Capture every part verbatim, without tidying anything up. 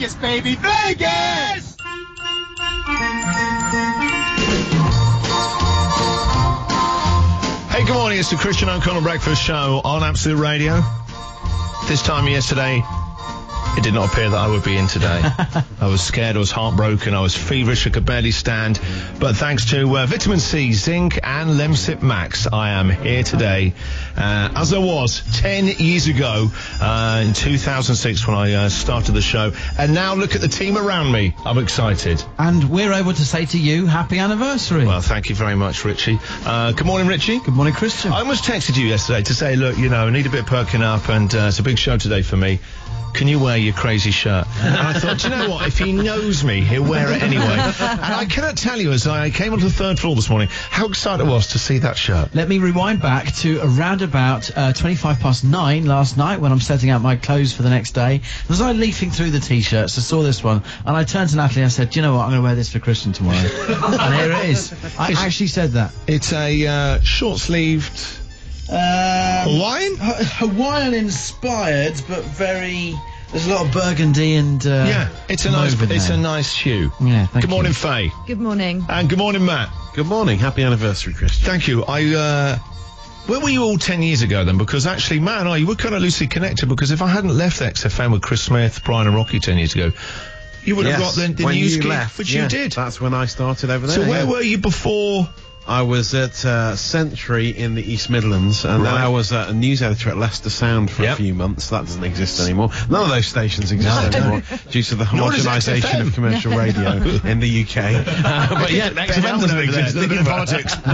Vegas, baby, Vegas! Hey, good morning. It's the Christian O'Connell Breakfast Show on Absolute Radio. This time yesterday, it did not appear that I would be in today. I was scared, I was heartbroken, I was feverish, I could barely stand. But thanks to uh, vitamin C, zinc and Lemsip Max, I am here today, uh, as I was ten years ago, uh, in two thousand six when I uh, started the show. And now look at the team around me. I'm excited. And we're able to say to you, happy anniversary. Well, thank you very much, Richie. Uh, good morning, Richie. Good morning, Christian. I almost texted you yesterday to say, look, you know, I need a bit of perking up, and uh, it's a big show today for me. Can you wear your crazy shirt? And I thought, do you know what? If he knows me, he'll wear it anyway. And I cannot tell you, as I came onto the third floor this morning, how excited I was to see that shirt. Let me rewind back to around about uh, twenty-five past nine last night when I'm setting out my clothes for the next day. As I leafing through the T-shirts, I saw this one, and I turned to Natalie and I said, do you know what? I'm going to wear this for Christian tomorrow. And here it is. I It's- actually said that. It's a uh, short-sleeved Um, Hawaiian? Hawaiian inspired, but very... There's a lot of burgundy and... Uh, Yeah, it's a nice, mauve in it's there. a nice hue. Yeah, thank Good morning, you. Faye. Good morning. And good morning, Matt. Good morning. Happy anniversary, Christian. Thank you. I, uh, where were you all ten years ago then? Because actually, Matt and I, you were kind of loosely connected, because if I hadn't left X F M with Chris Smith, Brian and Rocky ten years ago, you would have Yes, got the, the when news you gig, left, which yeah, you did. That's when I started over there. So where yeah. were you before? I was at uh, Century in the East Midlands, and then Right. I was uh, a news editor at Leicester Sound for Yep. a few months. That doesn't exist anymore. None of those stations exist No. anymore due to the Nor does X F homogenisation M. of commercial radio in the U K. Uh, but yeah, X F M doesn't exist. Thinking of politics. X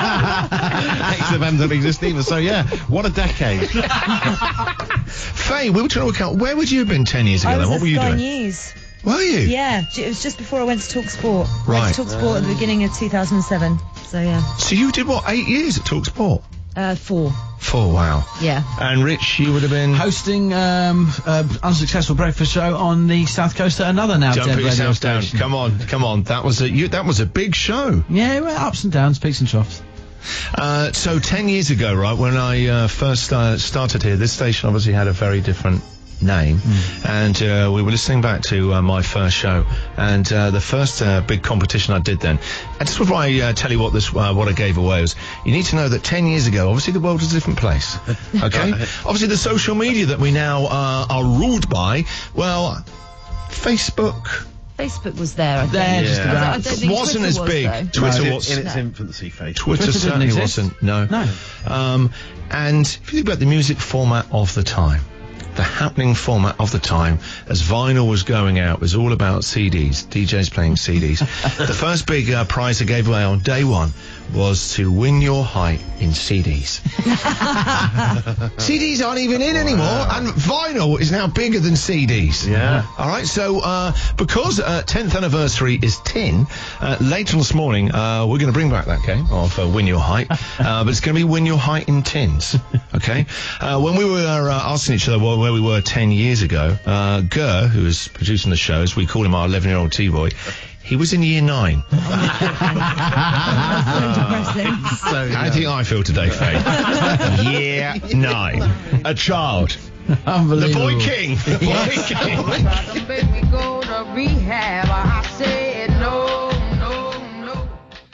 F M doesn't exist either. So yeah, what a decade. Faye, we were trying to work out, where would you have been ten years ago I then? was What at were you Sky doing? News. Were you? Yeah, j- it was just before I went to Talk Sport. I Right. went to Talk Sport at the beginning of two thousand seven. So yeah, So you did what, eight years at TalkSport? uh, four. Four, wow. Yeah. And Rich, you would have been... Hosting um, uh, unsuccessful breakfast show on the South Coast at another now Don't dead put radio yourself down. station. Come on, come on. That was a you, that was a big show. Yeah, well, ups and downs, peaks and troughs. Uh, so ten years ago, right, when I uh, first uh, started here, this station obviously had a very different name, Mm. and uh, we were listening back to uh, my first show, and uh, the first uh, big competition I did then. And just before I uh, tell you what this uh, what I gave away was, you need to know that ten years ago, obviously the world was a different place. Okay, obviously the social media that we now uh, are ruled by, well, Facebook. Facebook was there. I think. There, just Yeah. about. I don't think wasn't Twitter as was, big. though. Twitter in, was in its infancy phase. Twitter, Twitter didn't certainly exist. wasn't. No. No. Um, and if you think about the music format of the time, the happening format of the time, as vinyl was going out, was all about C Ds, D Js playing C Ds. The first big uh, prize I gave away on day one was to win your height in C Ds. C Ds aren't even in anymore, and vinyl is now bigger than C Ds. Yeah. All right, so uh, because uh, tenth anniversary is tin, uh, later this morning uh, we're going to bring back that game of uh, Win Your Height, uh, but it's going to be Win Your Height in tins. Okay. Uh, when we were uh, asking each other where we were ten years ago, uh, Gur, who was producing the show, as we call him, our eleven-year-old T-boy, he was in year nine. So depressing. So, How do you think I feel today, Faye? Year nine. A child. The Unbelievable. boy king. The boy king. Tried to make me go to rehab. I said no, no, no.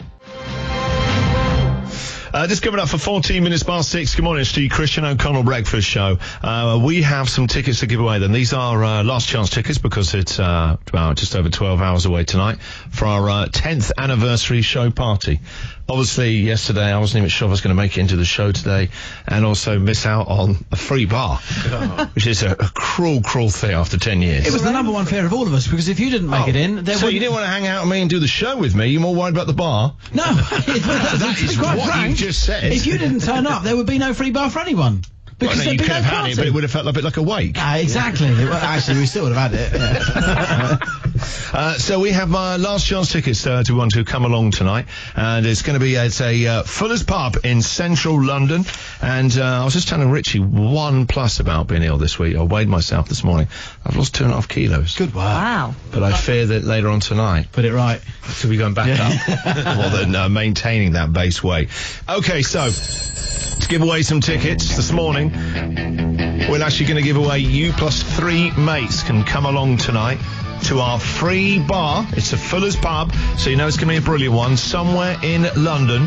Uh, just coming up for fourteen minutes past six. Good morning, it's the Christian O'Connell Breakfast Show. Uh, we have some tickets to give away then. These are uh, last chance tickets because it's uh, well, just over twelve hours away tonight for our uh, tenth anniversary show party. Obviously, yesterday I wasn't even sure if I was going to make it into the show today, and also miss out on a free bar, which is a, a cruel, cruel thing after ten years. It was the number one fear of all of us, because if you didn't make Oh, it in, there so would you didn't want to hang out with me and do the show with me? You're more worried about the bar? No, That is quite what frank, you just said. If you didn't turn up, there would be no free bar for anyone. Because Well, no, there'd you be could no have had party. it, but it would have felt a bit like a wake. Ah, exactly. Well, actually, we still would have had it. Yeah. Uh, so we have my last chance tickets uh, to want to come along tonight, and it's going to be at a uh, Fuller's Pub in central London. And uh, I was just telling Richie one plus about being ill this week. I weighed myself this morning. I've lost two and a half kilos. Good work. Wow. But I fear that later on tonight, Put it right. could be going back up more than uh, maintaining that base weight. Okay, so to give away some tickets this morning, We're actually going to give away you plus three mates can come along tonight to our free bar. It's a Fuller's Pub, so you know it's going to be a brilliant one, somewhere in London.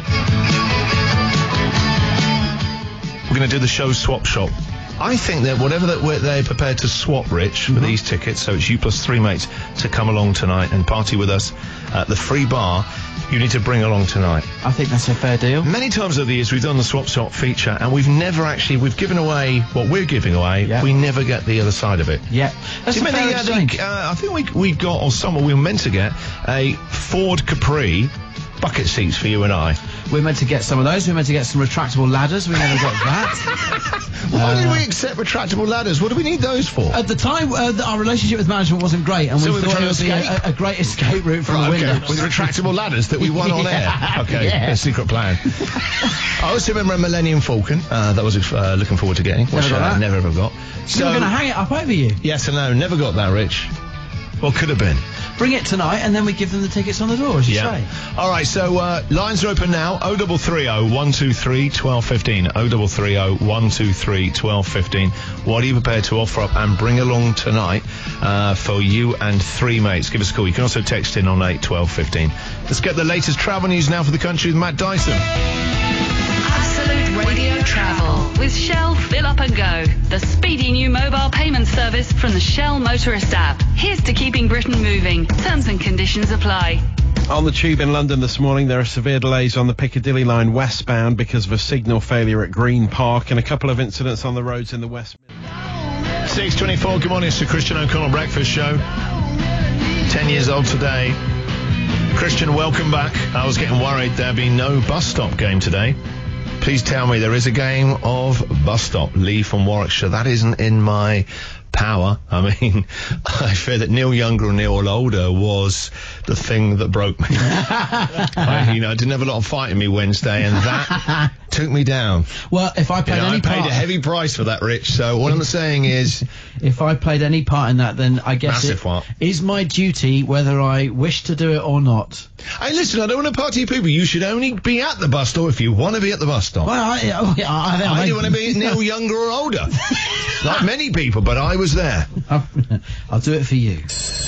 We're going to do the show swap shop. I think that whatever that we're, they're prepared to swap, Rich, for mm-hmm. these tickets, so it's you plus three mates to come along tonight and party with us at the free bar, you need to bring along tonight. I think that's a fair deal. Many times over the years we've done the swap shop feature and we've never actually, we've given away what we're giving away, yeah. we never get the other side of it. Yeah. That's a fair the, exchange. uh, I think we, we got, or someone we were meant to get, a Ford Capri bucket seats for you and I. We're meant to get some of those. We're meant to get some retractable ladders. We never got that. Why uh, did we accept retractable ladders? What do we need those for? At the time, uh, the, our relationship with management wasn't great, and So we we were thought it trying to would be escape? a, a great escape route from Right, the window. okay. With retractable ladders that we won on Yeah, air. Okay, yeah. a secret plan. I also remember a Millennium Falcon. Uh, that was uh, looking forward to getting. Which Never got I that. never ever got. So we're going to hang it up over you. Yes and no, never got that, Rich. Well, could have been. Bring it tonight, and then we give them the tickets on the door, as you Yeah. say. All right, so uh, lines are open now. oh double three oh, one two three, twelve fifteen. oh double three oh, one two three, twelve fifteen. What are you prepared to offer up and bring along tonight uh, for you and three mates? Give us a call. You can also text in on eight twelve fifteen. Let's get the latest travel news now for the country with Matt Dyson. Absolute Radio Travel with Shell Fill Up and Go, the speedy new mobile payment service from the Shell Motorist app. Here's to keeping Britain moving. Terms and conditions apply. On the tube in London this morning, there are severe delays on the Piccadilly line westbound because of a signal failure at Green Park and a couple of incidents on the roads in the West Midlands. six twenty-four, good morning, it's the Christian O'Connell Breakfast Show. Ten years old today. Christian, welcome back. I was getting worried there'd be no bus stop game today. Please tell me there is a game of bus stop. Lee from Warwickshire. That isn't in my power. I mean, I fear that Neil Younger and Neil Older was the thing that broke me. I, you know, I didn't have a lot of fight in me Wednesday, and that took me down. Well, if I played You know, any I paid part, a heavy price for that, Rich. So what I'm saying is, if I played any part in that, then I guess Massive it what? is my duty whether I wish to do it or not. hey, listen, I don't want to party people. You should only be at the bus stop if you want to be at the bus stop. Well, I, oh, yeah, I, I, I didn't want to be Neil Younger or older, like many people, but I was there. I'll, I'll do it for you.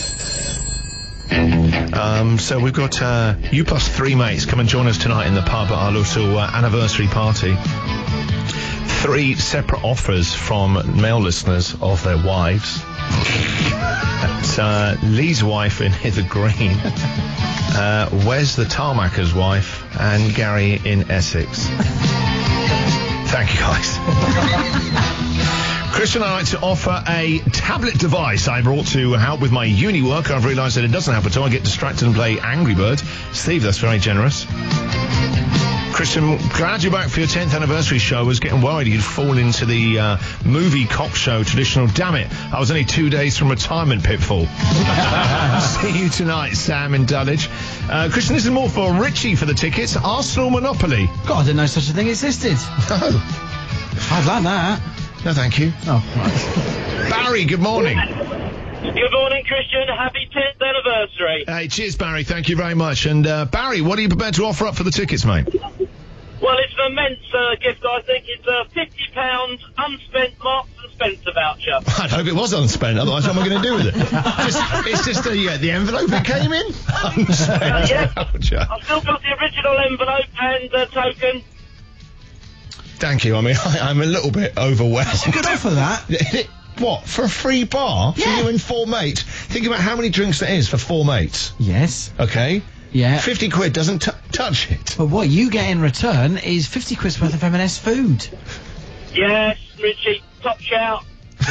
Um, so we've got uh, you plus three mates come and join us tonight in the pub at our little uh, anniversary party. Three separate offers from male listeners of their wives. That's uh, Lee's wife in Hither Green, uh, Wes the Tarmacker's wife, and Gary in Essex. Thank you, guys. Christian, I'd like to offer a tablet device I brought to help with my uni work. I've realised that it doesn't help at all. I get distracted and play Angry Birds. Steve, that's very generous. Christian, glad you're back for your tenth anniversary show. I was getting worried you'd fall into the uh, movie cock show traditional. Damn it, I was only two days from retirement pitfall. See you tonight, Sam in Dulwich. Uh, Christian, this is more for Richie for the tickets. Arsenal Monopoly. God, I didn't know such a thing existed. No. I'd like that. No, thank you. Oh, right. Barry, good morning. Good morning, Christian. Happy tenth anniversary. Hey, cheers, Barry. Thank you very much. And, uh, Barry, what are you prepared to offer up for the tickets, mate? Well, it's an immense uh, gift, I think. It's a fifty pounds unspent Marks and Spencer voucher. I'd hope it was unspent, otherwise what am I going to do with it? just, it's just the, yeah, the envelope it came in? Unspent Uh, yeah. voucher. I've still got the original envelope and uh, token. Thank you. I mean, I, I'm a little bit overwhelmed. Good offer, that. What, for a free bar? Yeah. For you and four mates? Think about how many drinks that is for four mates. Yes. Okay? Yeah. fifty quid doesn't t- touch it. But what you get in return is fifty quid's worth of M and S food. Yes, Richie, top shout.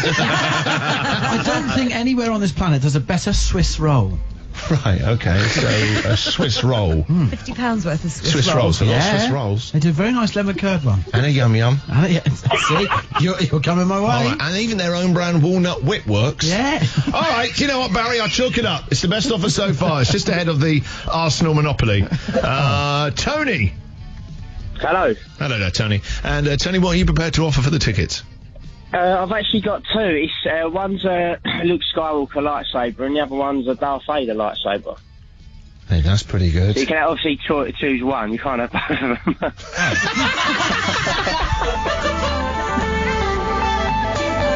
I don't think anywhere on this planet does a better Swiss roll. Right, okay. So, a Swiss roll. fifty pounds worth of Swiss, Swiss rolls, a lot of Swiss rolls. They do a very nice lemon curd one. And a yum yum. And, yeah, see, you're, you're coming my way. All right, and even their own brand walnut whip works. Yeah. All right, you know what, Barry? I'll chalk it up. It's the best offer so far. It's just ahead of the Arsenal Monopoly. Uh, Tony. Hello. Hello there, Tony. And uh, Tony, what are you prepared to offer for the tickets? Uh, I've actually got two. It's uh, one's a Luke Skywalker lightsaber and the other one's a Darth Vader lightsaber. Hey, that's pretty good. So you can obviously cho- choose one. You can't have both of them.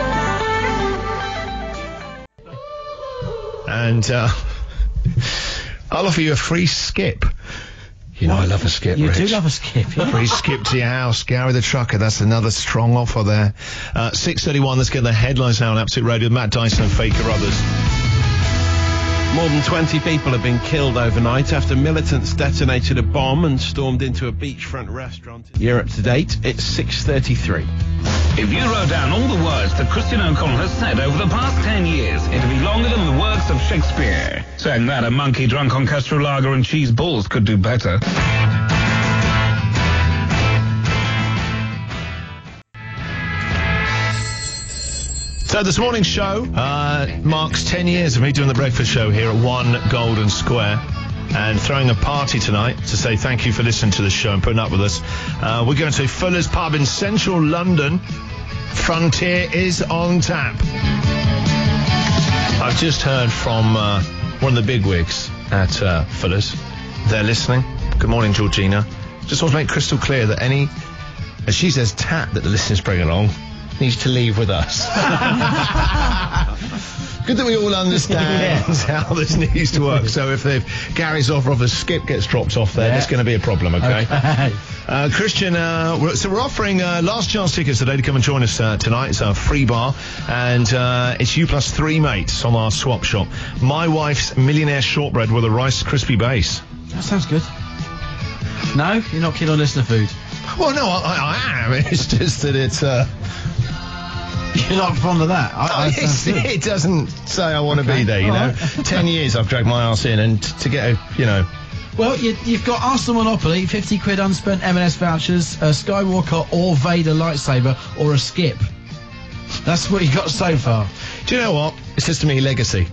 and uh, I'll offer you a free skip. You know I love a skip, You Rich. do love a skip, yeah. Free skip to your house, Gary the Trucker. That's another strong offer there. Uh, six thirty-one, let's get the headlines now on Absolute Radio with Matt Dyson and Faker Others. More than twenty people have been killed overnight after militants detonated a bomb and stormed into a beachfront restaurant. Europe to date, it's six thirty-three. If you wrote down all the words that Christian O'Connell has said over the past ten years, it'd be longer than the works of Shakespeare. Saying that a monkey drunk on Castro Lager and cheese balls could do better. So this morning's show uh, marks ten years of me doing the breakfast show here at One Golden Square and throwing a party tonight to say thank you for listening to the show and putting up with us. Uh, we're going to Fuller's Pub in central London. Frontier is on tap. I've just heard from uh, one of the bigwigs at uh, Fuller's. They're listening. Good morning, Georgina. Just want to make crystal clear that any, as she says, tap that the listeners bring along needs to leave with us. Good that we all understand yeah. how this needs to work. So if they've Gary's offer of a skip gets dropped off there, yeah. there's going to be a problem, okay? okay. Uh, Christian, uh, we're, so we're offering uh, last chance tickets today to come and join us uh, tonight. It's a free bar, and uh, it's you plus three mates on our swap shop. My wife's millionaire shortbread with a Rice Krispie base. That sounds good. No, you're not keen on listener food. Well, no, I, I am. It's just that it's. Uh, You're not fond of that. I, no, I it doesn't say I want to okay. be there, you All know. Right. Ten years I've dragged my arse in, and t- to get a, you know. Well, you, you've got Arsenal Monopoly, fifty quid unspent M and S vouchers, a Skywalker or Vader lightsaber, or a skip. That's what you got so far. Do you know what? It says to me legacy.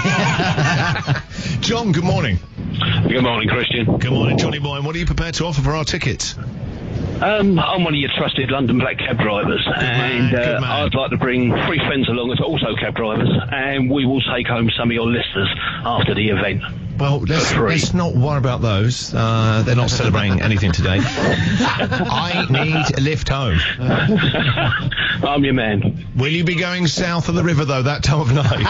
John, good morning. Good morning, Christian. Good morning, Johnny Boy. And what are you prepared to offer for our tickets? Um, I'm one of your trusted London black cab drivers, good and man, uh, I'd like to bring three friends along as also cab drivers, and we will take home some of your listeners after the event. Well, let's, let's not worry about those. Uh, they're not celebrating anything today. I need a lift home. I'm your man. Will you be going south of the river, though, that time of night?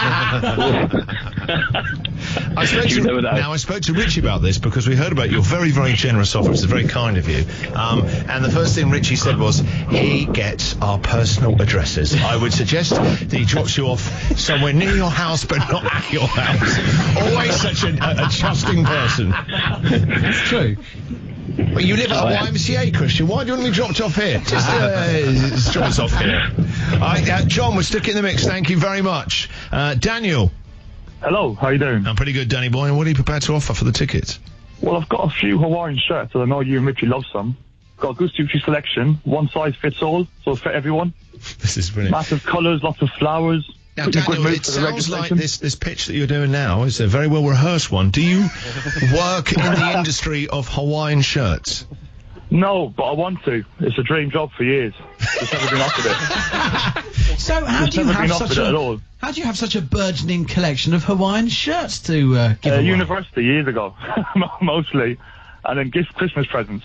I spoke to, now, I spoke to Richie about this because we heard about your very, very generous offer. It's very kind of you. Um, and the first thing Richie said was, he gets our personal addresses. I would suggest that he drops you off somewhere near your house, but not at your house. Always such a, a, a trusting person. It's true. Well, you live at a Y M C A, Christian. Why do you want to be dropped off here? Just, uh, just drop us off here. All right, uh, John, we're stuck in the mix. Thank you very much. Uh, Daniel. Hello, how you doing? I'm pretty good, Danny boy. And what are you prepared to offer for the tickets? Well, I've got a few Hawaiian shirts, and I know you and Richie love some. Got a good Gucci selection, one size fits all, so it's for everyone. This is brilliant. Massive colours, lots of flowers. Now, Daniel, it sounds like this, this pitch that you're doing now is a very well rehearsed one. Do you work in the industry of Hawaiian shirts? No, but I want to. It's a dream job for years. Just never been offered it. So how Just do you never have been offered such it a at all. how do you have such a burgeoning collection of Hawaiian shirts to uh, give uh, away? University years ago, mostly, and then gift Christmas presents.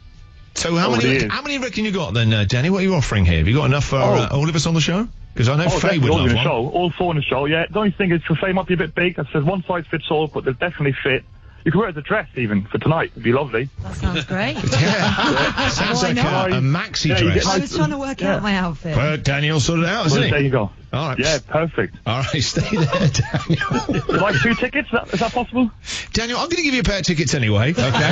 So how many how many reckon you got then, uh, Danny? What are you offering here? Have you got enough for Oh. uh, all of us on the show? Because I know Oh, Faye definitely would all love in the one. show. All four in the show, yeah. The only thing is, for Faye might be a bit big. It says one size fits all, but they'll definitely fit. You can wear it as a dress even for tonight. It'd be lovely. That sounds great. Yeah, sounds Why like not? a, a maxi Yeah, you dress. get I was trying to work Yeah. out my outfit. Well, Daniel sorted it out, hasn't Well, he? there you go. All right. Yeah, perfect. All right, stay there, Daniel. Would like two tickets? Is that, is that possible? Daniel, I'm going to give you a pair of tickets anyway, okay? Because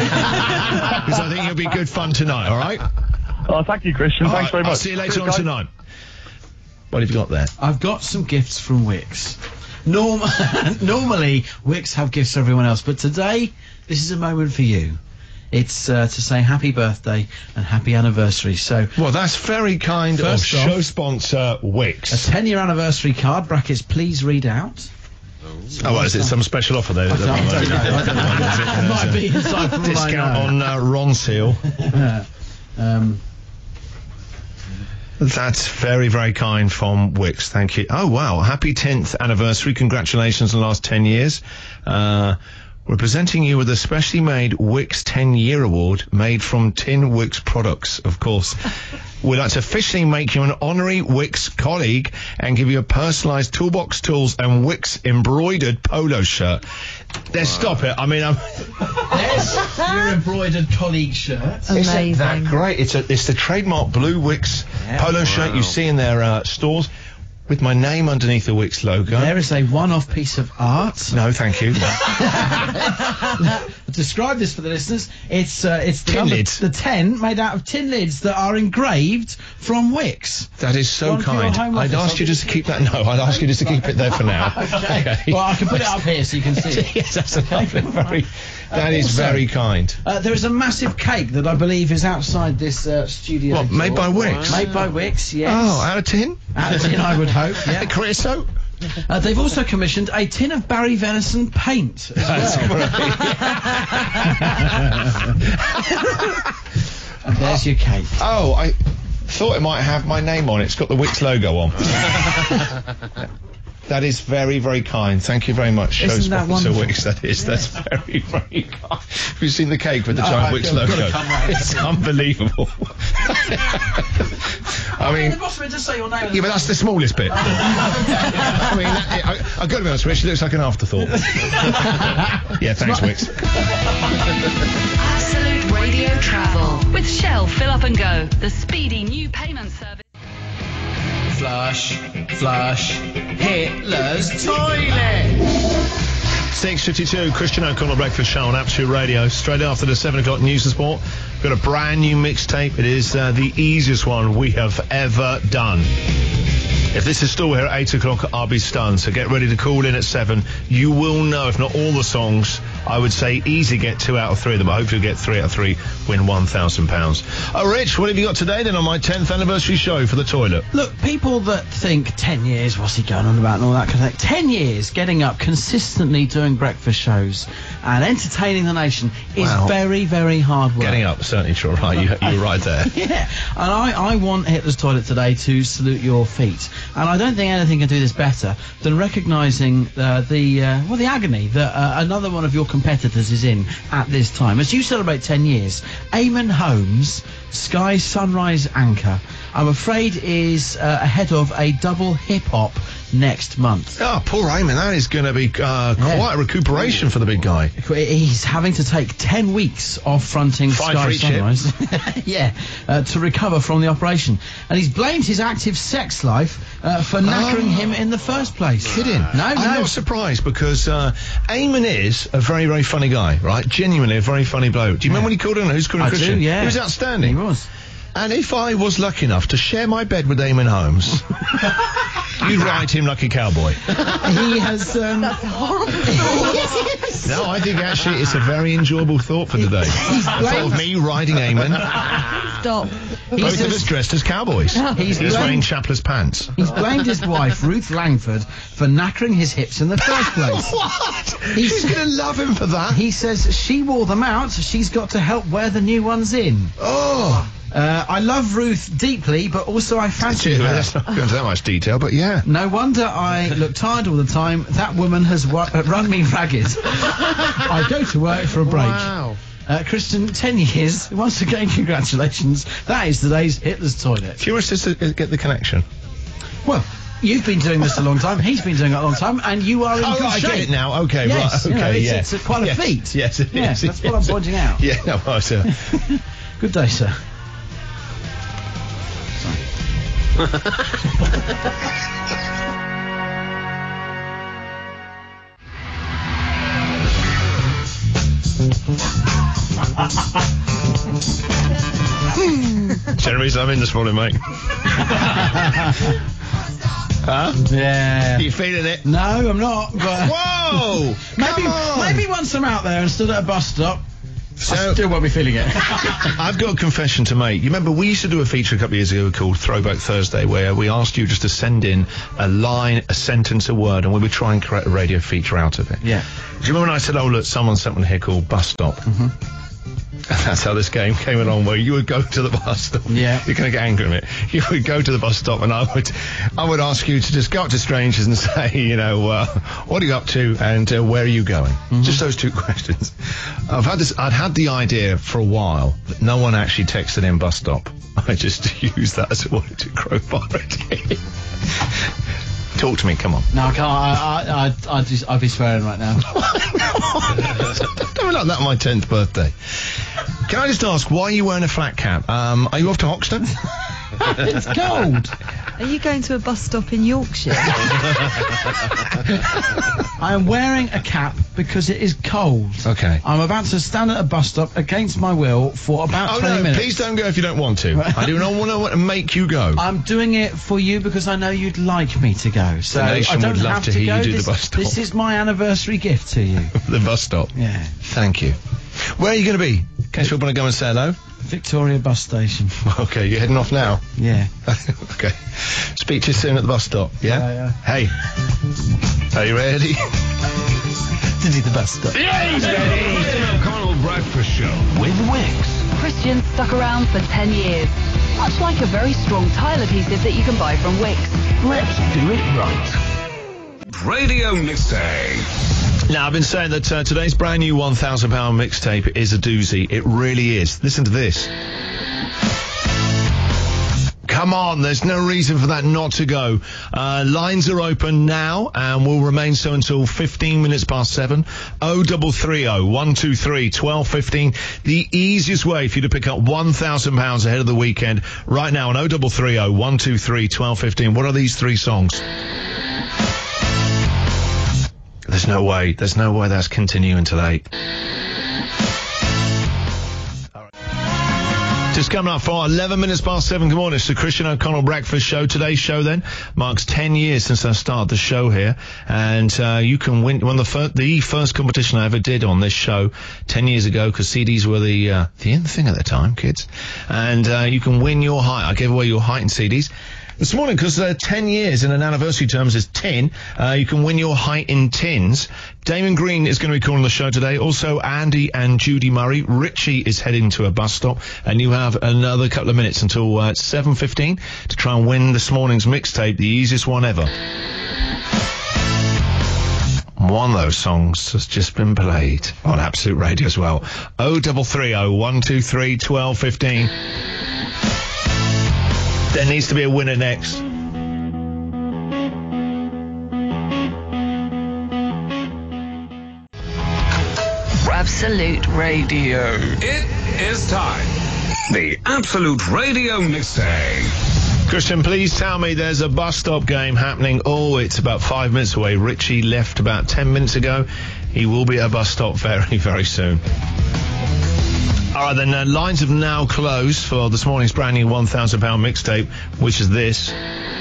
I think it'll be good fun tonight, all right? Oh, thank you, Christian. All Thanks right, very much. I'll see you later Cheers, on guys. tonight. What have you got there? I've got some gifts from Wix. Norm- Normally, Wix have gifts for everyone else, but today, this is a moment for you. It's uh, to say happy birthday and happy anniversary. So, Well, that's very kind of First off- show sponsor Wix. a ten-year anniversary card, brackets, please read out. Oh, what, is it some special offer there? I don't, I don't know. I don't know. It might be inside from what I Discount know. on uh, Ron Seal. Um, That's very, very kind from Wix. Thank you. Oh, wow. Happy tenth anniversary. Congratulations on the last ten years. Uh, we're presenting you with a specially made Wix ten-year award made from Tin Wix products, of course. We'd like to officially make you an honorary Wix colleague and give you a personalised Toolbox Tools and Wix embroidered polo shirt. There, stop it. I mean, I'm... There's your embroidered colleague shirt. Isn't that great? It's a, it's the trademark blue Wix Yeah. polo Wow. shirt you see in their uh, stores with my name underneath the Wix logo. There is a one-off piece of art. No, thank you. Describe this for the listeners. It's uh, it's the Tin number- lids. the ten made out of tin lids that are engraved from Wix. That is so One for your kind. home I'd office. ask you just to keep that. No, I'd ask you just to keep it there for now. Okay. Well, I can put it up here so you can see it. Yes, that's a lovely, very. That is also, very kind. Uh, there is a massive cake that I believe is outside this uh, studio. What, made door. by Wix? Made by Wix, yes. Oh, out of tin? Out of tin, I would hope. Yeah. Creosote? Uh, they've also commissioned a tin of Barry Venison paint as That's well. And there's your cake. Oh, I thought it might have my name on it. It's got the Wix logo on. That is very, very kind. Thank you very much. Isn't Shows that Officer wonderful? Wix, that is. That's very, very kind. Have you seen the cake with the No, giant I've Wix got- logo? gotta come round. It's unbelievable. I mean, the boss just say your name. yeah, but that's the smallest bit. I mean, that, I, I've got to be honest with you, it looks like an afterthought. Yeah, thanks, Wix. Absolute Radio Travel with Shell Fill Up and Go, the speedy new payment service. Flush, flush, Hitler's toilet. six fifty-two, Christian O'Connell Breakfast Show on Absolute Radio. Straight after the seven o'clock news and sport, we've got a brand new mixtape. It is uh, the easiest one we have ever done. If this is still here at eight o'clock, I'll be stunned. So get ready to call in at seven. You will know, if not all the songs, I would say easy get two out of three of them. I hope you'll get three out of three, win one thousand pounds. Oh, Rich, what have you got today then on my tenth anniversary show for the toilet? Look, people that think ten years, what's he going on about and all that kind of thing. ten years getting up, consistently doing breakfast shows and entertaining the nation is Wow. very, very hard work. Getting up, certainly true, right? You, you're right there. Yeah, and I, I want Hitler's Toilet today to salute your feet. And I don't think anything can do this better than recognising uh, the uh, well the agony that uh, another one of your competitors is in at this time. As you celebrate ten years, Eamon Holmes, Sky Sunrise anchor, I'm afraid is uh, ahead of a double hip-hop next month. Oh, poor Eamon, that is going to be uh, Yeah. quite a recuperation for the big guy. He's having to take ten weeks off fronting Five Sky for each hip. Sunrise. Yeah, uh, to recover from the operation. And he's blamed his active sex life uh, for knackering Oh. him in the first place. Kidding? No, I'm no. not surprised because uh, Eamon is a very, very funny guy, right? Genuinely a very funny bloke. Do you remember when he called in Who's Calling I Christian? do, yeah. He was outstanding. He was. And if I was lucky enough to share my bed with Eamon Holmes, you'd ride him like a cowboy. He has... Um, That's horrible. No, I think actually it's a very enjoyable thought for today. The thought of me riding Eamon, Stop. both of says- us dressed as cowboys. He's He's wearing blamed- chapless pants. He's blamed his wife, Ruth Langford, for knackering his hips in the first place. What? He's- She's going to love him for that. He says she wore them out, she's got to help wear the new ones in. Oh. Uh, I love Ruth deeply, but also I fancy her. Let's not go into that much detail, but yeah. No wonder I look tired all the time. That woman has wa- uh, run me ragged. I go to work for a break. Wow. Uh, Christian, ten years. Once again, congratulations. That is today's Hitler's Toilet. Curious to s- get the connection. Well, you've been doing this a long time. He's been doing it a long time, and you are in Oh, good I shape. get it now. Okay, Yes, right. you know, Okay, it's, yeah. it's a, quite a yes. feat. Yes, it Yeah, is. that's what yes. I'm pointing out. Yeah, no, right, sir. Good day, sir. Jeremy's I'm in this morning, mate. Huh? Yeah. You feeling it? No, I'm not. But Whoa! maybe, Come on! maybe once I'm out there and stood at a bus stop, So, I still won't be feeling it. I've got a confession to make. You remember we used to do a feature a couple of years ago called Throwback Thursday, where we asked you just to send in a line, a sentence, a word, and we would try and create a radio feature out of it. Yeah. Do you remember when I said, oh, look, someone sent one here called Bus Stop? Mm-hmm. That's how this game came along, where you would go to the bus stop. Yeah. You're going to get angry at me. You would go to the bus stop, and I would I would ask you to just go up to strangers and say, you know, uh, what are you up to, and uh, where are you going? Mm-hmm. Just those two questions. I've had this. I'd had the idea for a while, but no one actually texted in bus stop. I just used that as a way to crowbar it. Talk to me, come on. No, I can't. I, I, I, I'd, just, I'd be swearing right now. Don't like that on my tenth birthday. Can I just ask, why are you wearing a flat cap? Um, are you off to Hoxton? It's cold. Are you going to a bus stop in Yorkshire? I am wearing a cap because it is cold. Okay. I'm about to stand at a bus stop against my will for about oh, twenty no, minutes. Please don't go if you don't want to. I do not want to make you go. I'm doing it for you because I know you'd like me to go. So the nation I don't would love have to to hear go. you do this, the bus stop. This is my anniversary gift to you. The bus stop. Yeah. Thank you. Where are you going to be? In case we want to go and say hello. Victoria bus station. Okay, you're heading off now? Yeah. Okay. Speak to you soon at the bus stop, yeah? Yeah, yeah. Hey. Are you ready? To do the bus stop. Yeah, he's ready. Christian O'Connell Breakfast Show with Wix. Christian stuck around for ten years. Much like a very strong tile adhesive that you can buy from Wix. Let's do it right. Radio Mixtape. Now, I've been saying that uh, today's brand new one thousand pound mixtape is a doozy. It really is. Listen to this. Come on, there's no reason for that not to go. Uh, lines are open now and will remain so until fifteen minutes past seven. oh double three oh, one two three, twelve fifteen. The easiest way for you to pick up one thousand pounds ahead of the weekend right now on oh double three oh, one two three, twelve fifteen. What are these three songs? There's no way. There's no way that's continuing till eight. Just coming up for eleven minutes past seven. Good morning. It's the Christian O'Connell Breakfast Show. Today's show then marks ten years since I started the show here. And uh, you can win one of the, fir- the first competition I ever did on this show ten years ago, because C Ds were the uh, the in thing at the time, kids. And uh, you can win your height. I gave away your height in C Ds. This morning, because uh, ten years in an anniversary terms is tin, uh, you can win your height in tins. Damon Green is going to be calling the show today. Also, Andy and Judy Murray. Richie is heading to a bus stop. And you have another couple of minutes until uh, seven fifteen to try and win this morning's mixtape, the easiest one ever. One of those songs has just been played on Absolute Radio as well. oh double three oh, one two three, twelve fifteen. There needs to be a winner next. Absolute Radio. It is time. The Absolute Radio Mixtape. Christian, please tell me there's a bus stop game happening. Oh, it's about five minutes away. Richie left about ten minutes ago. He will be at a bus stop very, very soon. All right, then, uh, lines have now closed for this morning's brand new one thousand pound mixtape, which is this.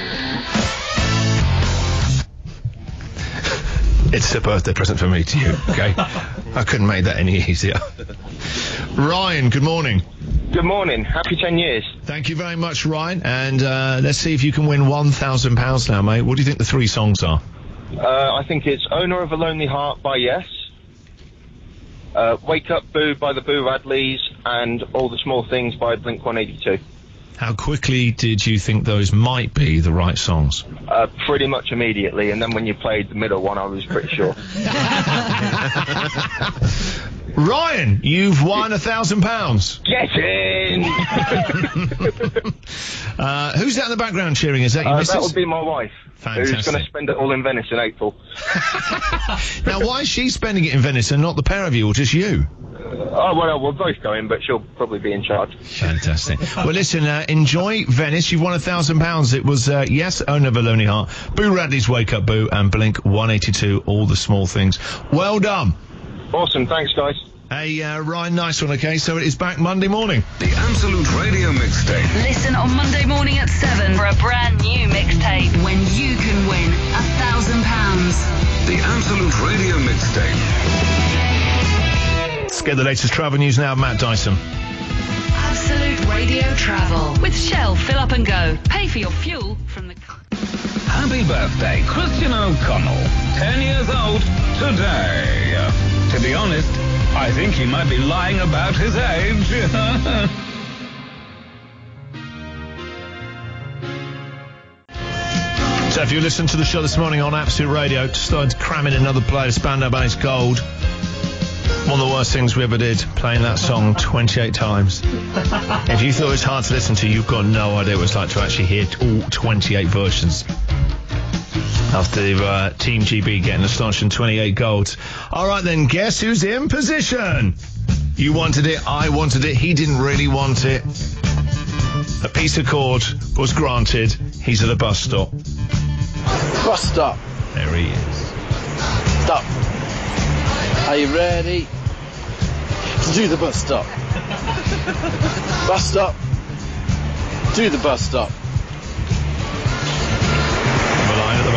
It's a birthday present for me to you, okay? I couldn't make that any easier. Ryan, good morning. Good morning. Happy ten years. Thank you very much, Ryan. And uh, let's see if you can win one thousand pounds now, mate. What do you think the three songs are? Uh, I think it's Owner of a Lonely Heart by Yes. Uh, Wake Up Boo by the Boo Radleys, and All the Small Things by Blink one eighty-two. How quickly did you think those might be the right songs? Uh, pretty much immediately, and then when you played the middle one, I was pretty sure. Ryan, you've won a thousand pounds. Get in! uh, who's that in the background cheering? Is that your uh, missus? That would be my wife. Fantastic. Who's going to spend it all in Venice in April. Now, why is she spending it in Venice and not the pair of you, or just you? Oh, well, we're both going, but she'll probably be in charge. Fantastic. Well, listen, uh, enjoy Venice. You've won a thousand pounds. It was, uh, yes, Owner of a Lonely Heart, Boo Radley's Wake Up Boo, and Blink one eighty-two, All the Small Things. Well done. Awesome. Thanks, guys. Hey, uh, Ryan, nice one, okay? So it is back Monday morning. The Absolute Radio Mixtape. Listen on Monday morning at seven for a brand new mixtape when you can win a thousand pounds. The Absolute Radio Mixtape. Let's get the latest travel news now. Matt Dyson. Absolute Radio Travel. With Shell, fill up and go. Pay for your fuel from the... Happy birthday, Christian O'Connell. Ten years old today. To be honest, I think he might be lying about his age. So if you listen to the show this morning on Absolute Radio, just started cramming another play of Spandau Ballet's Gold. One of the worst things we ever did, playing that song twenty-eight times. If you thought it was hard to listen to, you've got no idea what it's like to actually hear all twenty-eight versions. After uh, Team G B getting astonishing twenty-eight golds. All right then, guess who's in position? You wanted it, I wanted it, he didn't really want it. A piece of cord was granted. He's at a bus stop. Bus stop. There he is. Stop. Are you ready to do the bus stop? Bus stop. Do the bus stop. The line at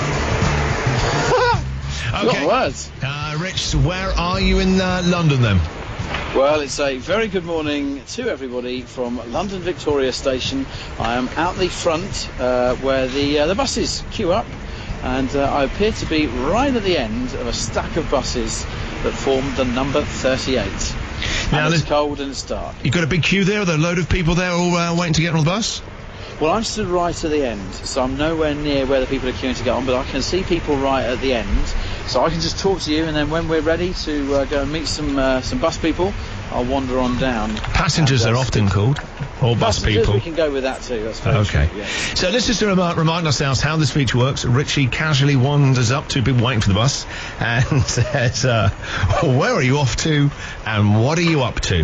the back. Okay. Not words. Uh, Rich, where are you in uh, London then? Well, it's a very good morning to everybody from London Victoria Station. I am out the front uh, where the uh, the buses queue up, and uh, I appear to be right at the end of a stack of buses that form the number thirty-eight. Now, and it's cold and it's dark. You've got a big queue there? Are there a load of people there all uh, waiting to get on the bus? Well, I'm stood right at the end, so I'm nowhere near where the people are queuing to get on, but I can see people right at the end. So I can just talk to you, and then when we're ready to uh, go and meet some uh, some bus people, I'll wander on down. Passengers are often called, or bus Passengers, people. We can go with that too. That's very okay. true, yeah. So let's just remind, remind ourselves how the speech works. Richie casually wanders up to people waiting for the bus and says, uh, "Where are you off to, and what are you up to?"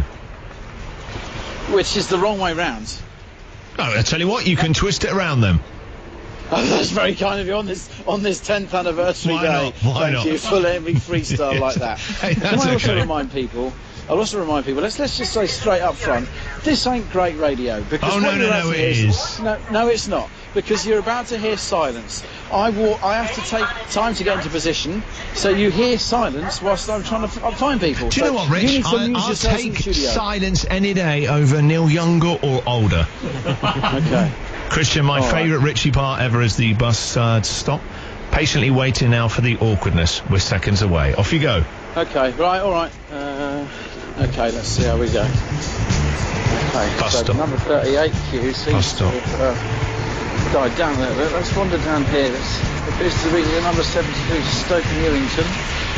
Which is the wrong way round. Oh, I tell you what, you can twist it around them. Oh, that's very kind of you on this on this tenth anniversary Why day. not? Why Thank not? you for letting me freestyle like that. Hey, that's Can I also okay. remind people? I'll also remind people. Let's let's just say straight up front, this ain't great radio because Oh, what no, you're no, about no, to it hear is. No, no, it's not, because you're about to hear silence. I walk. I have to take time to get into position, so you hear silence whilst I'm trying to f- find people. Do you So know what, Rich? You need to I, amuse I'll yourselves in the take studio. silence any day over Neil Younger or older. Okay. Christian, my All right. favourite Richie part ever is the bus uh, stop. Patiently waiting now for the awkwardness. We're seconds away. Off you go. Okay. Right. All right. Uh, okay. Let's see how we go. Okay. Bus so stop. number thirty-eight queue seems Bus stop. to have uh, died down a little bit. Let's wander down here. This appears to be the number seventy-two Stoke Newington.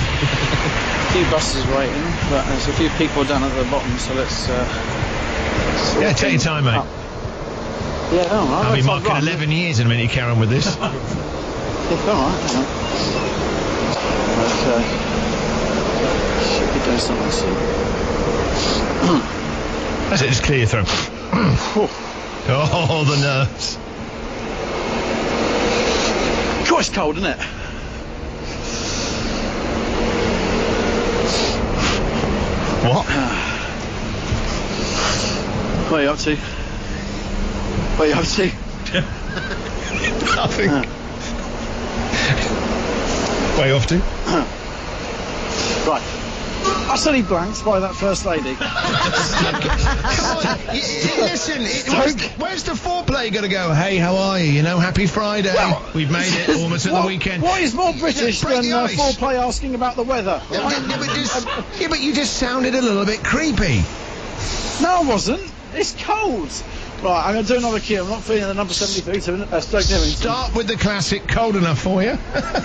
A few buses waiting, but there's a few people down at the bottom. So let's. Uh, let's Yeah, take your time, mate. up. Yeah. All right. I'll be let's not marking run. eleven years in a minute you carry on with this. Yeah, all right. Hang on. Okay. Should be doing something soon. That's it, just clear your throat. Oh, the nerves. God, it's cold, isn't it? What? What are you up to? What are you up to? Nothing. Uh. Where are you off to? Right. Utterly blanked by that first lady. Come on, y- y- listen, it, where's, where's the foreplay going to go? Hey, how are you? You know, happy Friday. Well, We've made it almost at what, the weekend. What is more British Yeah, break than the uh, ice. foreplay asking about the weather? Yeah, but, yeah, but just, yeah, but you just sounded a little bit creepy. No, I wasn't. It's cold. Right, I'm going to do another cue. I'm not feeling the number seventy-three to uh, Stoke Newington. Start with the classic, cold enough for you.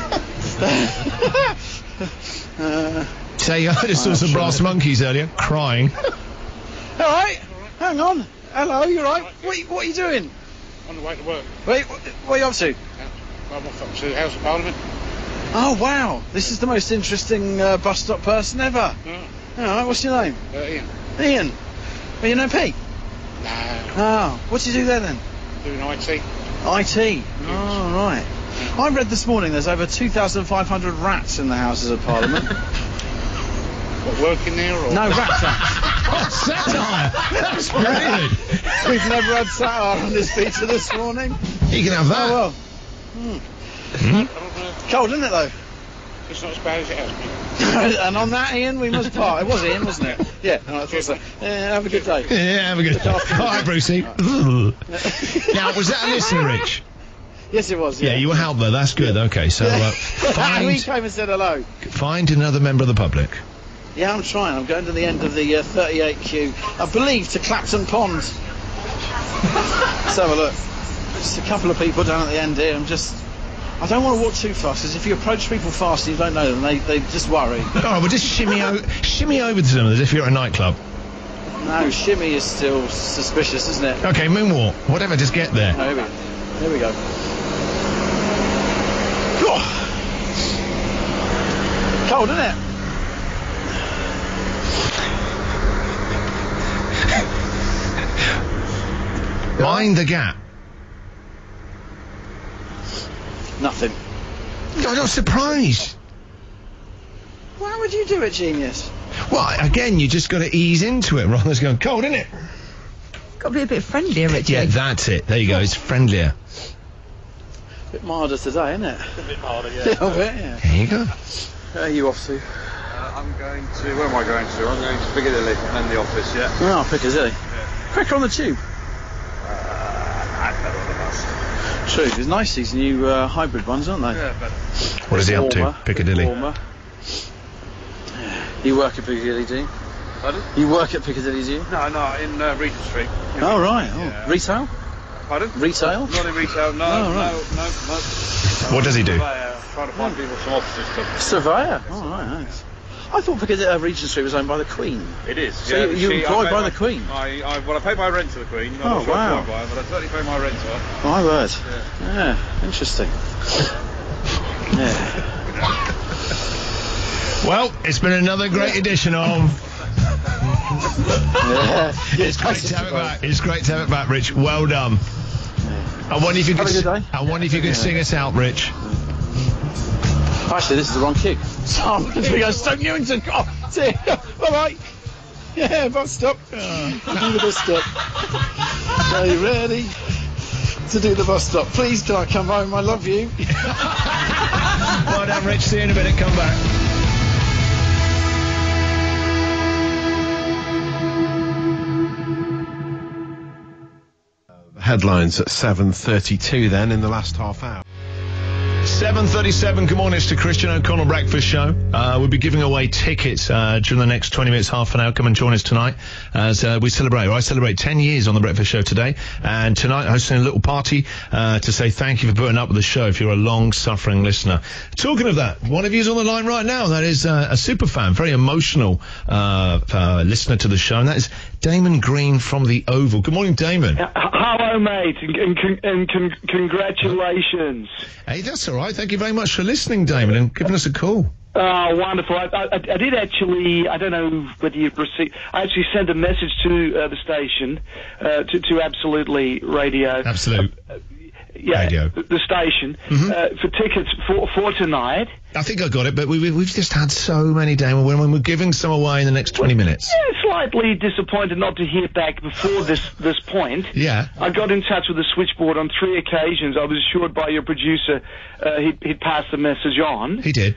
uh, Say, I just saw some brass monkeys earlier, crying. all right, hang on. Hello, you all right? What, you- what are you doing? On the way to work. Wait, what, what are you up to? I'm off up to the House of Parliament. Oh, wow. This is the most interesting uh, bus stop person ever. Oh. All right, what's your name? Uh, Ian. Ian. Well, you know Pete? Nah, Oh, what do you do there then? doing I T. I T. Oh, right. I read this morning there's over two thousand five hundred rats in the Houses of Parliament. What, working there or? No, rat traps. Oh, satire! That's brilliant. We've never had satire on this feature this morning. You can have that. Oh, well. Hmm. Hmm? Cold, isn't it, though? It's not as bad as it has been. And on that, Ian, we must part. It was Ian, wasn't it? Yeah, all right, I thought so. Yeah, have a good day. Yeah, have a good Look after All right, Brucey. Now, was that a listener, Rich? Yes, it was, Yeah, yeah. you were helped, though. That's good. Okay, so uh, we find, came and said hello. find another member of the public. Yeah, I'm trying. I'm going to the end of the uh, thirty-eight queue. I believe to Clapton Pond. Let's have a look. Just a couple of people down at the end here. I'm just... I don't want to walk too fast, because if you approach people fast and you don't know them, they, they just worry. All right, well, just shimmy, o- shimmy over to them as if you're at a nightclub. No, shimmy is still suspicious, isn't it? Okay, moonwalk. Whatever, just get there. Oh, here we go. Here we go. Cold, isn't it? Mind the gap. Nothing. I'm not surprised. Why would you do it, genius? Well, again, you just got to ease into it rather than going, cold, isn't it? Got to be a bit friendlier, Richie. Yeah, that's it. There you go. It's friendlier. A bit milder today, isn't it? A bit harder, yeah. Yeah, a bit, yeah. There you go. Where are you off to? Uh, I'm going to... Where am I going to? I'm going to Piccadilly and the office, yeah. Oh, Piccadilly. Yeah. Quicker on the tube. Uh, I'd better on the bus. True. It's nice, these new uh, hybrid ones, aren't they? Yeah, better. What is he up to? Warmer, Piccadilly. Warmer. You work at Piccadilly, do you? Pardon? You work at Piccadilly, do you? No, no, in uh, Regent Street. In Oh, right. Oh. Yeah. Retail? Pardon? Retail? Not in retail, no, Oh, no, right. no, no. What does he do? Surveyor, trying to find people some offices to... Surveyor? Oh, right, nice. I thought Piccadilly uh, Regent Street was owned by the Queen. It is. So yeah, you- you're she- I employed pay by my- the Queen? I, I, well, I pay my rent to the Queen. I'm Oh, not sure wow. I'm employed by her, but I certainly pay my rent to her. My word. Yeah. Yeah, interesting. Yeah. Well, it's been another great edition of... Yeah. It's great to have it back. It's great to have it back, Rich. Well done. I wonder if you Have could. a good s- day. I wonder if you could sing us out, Rich. Actually, this is the wrong queue. So I'm going to go Stoke Newington. Oh, see you. Bye-bye. Yeah, bus stop. Oh, do the bus stop. Are you ready to do the bus stop? Please, can I come home? I love you. Well done, Rich. See you in a minute. Come back. Headlines at seven thirty-two then in the last half hour. seven thirty-seven, good morning, it's the Christian O'Connell Breakfast Show. Uh, we'll be giving away tickets uh, during the next twenty minutes, half an hour. Come and join us tonight as uh, we celebrate, or I celebrate ten years on the Breakfast Show today. And tonight, hosting a little party uh, to say thank you for putting up with the show if you're a long-suffering listener. Talking of that, one of you's on the line right now. That is uh, a super fan, very emotional uh, uh, listener to the show, and that is Damon Green from the Oval. Good morning, Damon. Hello, mate, and, and, con- and con- congratulations. Hey, that's all right. Thank you very much for listening, Damon, and giving us a call. Oh, wonderful. I, I, I did actually, I don't know whether you've received, I actually sent a message to uh, the station, uh, to, to Absolutely Radio. Absolute. Uh, yeah, Radio. The, the station, Mhm. uh, for tickets for, for tonight. I think I got it, but we, we, we've just had so many, Damon, when we're giving some away in the next twenty minutes. Yeah, slightly disappointed not to hear back before this, this point. Yeah. I got in touch with the switchboard on three occasions. I was assured by your producer uh, he'd, he'd pass the message on. He did.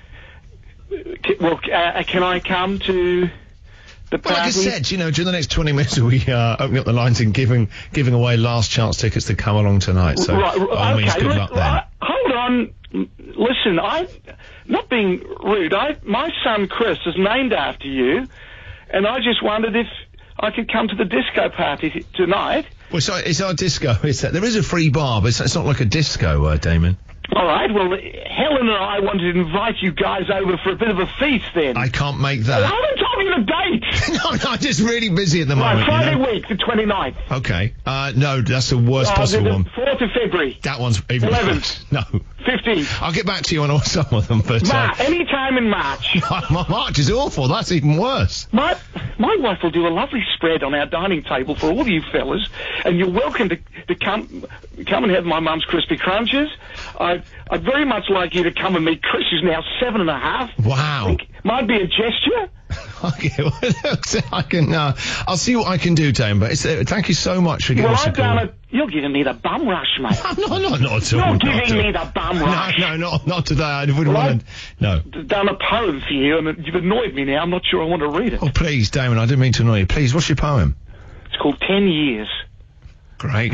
K- Well, uh, can I come to the Well, like I party? said, you know, during the next twenty minutes, we'll be uh, opening up the lines and giving giving away last chance tickets to come along tonight. So, right, by all means, okay, good let- luck then. I- hold on. L- Listen, I, not being rude, I, my son Chris is named after you, and I just wondered if I could come to the disco party t- tonight. Well, so it's our disco. It's, uh, there is a free bar, but it's, it's not like a disco, uh, Damon. All right, well, Helen and I wanted to invite you guys over for a bit of a feast then. I can't make I that. haven't told you the date. no, no, I'm just really busy at the Right, moment. Friday you know? week, the twenty-ninth. Okay. Uh, no, that's the worst Uh, possible the, one. the fourth of February. That one's even eleventh. No. fifteenth. I'll get back to you on all some of them, but Ma- uh, any time in March. my March is awful. That's even worse. My my wife will do a lovely spread on our dining table for all you fellas, and you're welcome to to come come and have my mum's crispy crunches. I'd I'd very much like you to come and meet Chris, who's now seven and a half. Wow. Think might be a gesture. Okay, well, I can. Uh, I'll see what I can do, Dame. But it's, uh, thank you so much for giving Well, us a I've call. done it. You're giving me the bum rush, mate. No, no, not at all. You're not giving at all. me the bum rush. No, no, not not today. I wouldn't Well, want to. No. I've done a poem for you, and you've annoyed me now. I'm not sure I want to read it. Oh, please, Damon. I didn't mean to annoy you. Please, what's your poem? It's called Ten Years. Great.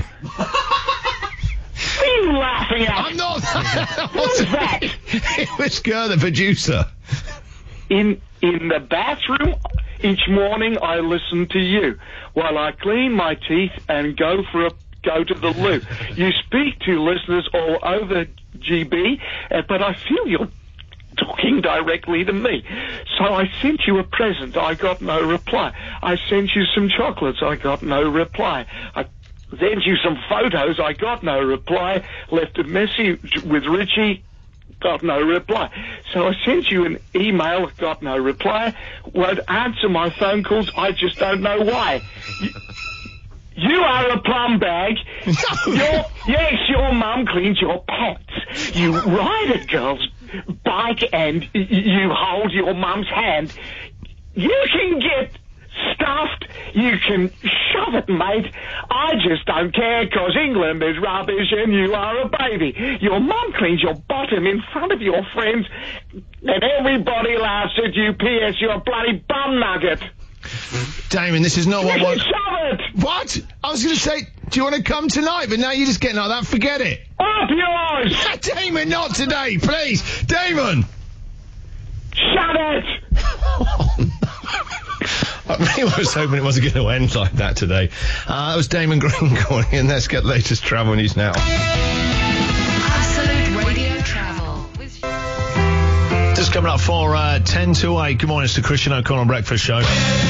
What are you laughing at? I'm not. What is that? It was Ger, the producer. In In the bathroom, each morning I listen to you while I clean my teeth and go for a go to the loo. You speak to listeners all over G B, uh, but I feel you're talking directly to me. So I sent you a present. I got no reply. I sent you some chocolates. I got no reply. I sent you some photos. I got no reply. Left a message with Richie. Got no reply. So I sent you an email. Got no reply. Won't answer my phone calls. I just don't know why. You, you are a plum bag. Your, yes, your mum cleans your pants. You ride a girl's bike and y- you hold your mum's hand. You can get stuffed. You can shove it, mate. I just don't care, 'cause England is rubbish and you are a baby. Your mum cleans your bottom in front of your friends and everybody laughs at you. P S. You're a bloody bum nugget. Damon, this is not what... You what... can shove it. What? I was going to say, do you want to come tonight? But now you're just getting like that. Forget it. Up yours. Damon, not today, please. Damon. Shut it. I really was hoping it wasn't going to end like that today. Uh, it was Damon Green calling in. Let's get latest travel news now. Absolute Radio Travel. Just coming up for uh, ten to eight. Good morning, it's the Christian O'Connell Breakfast Show.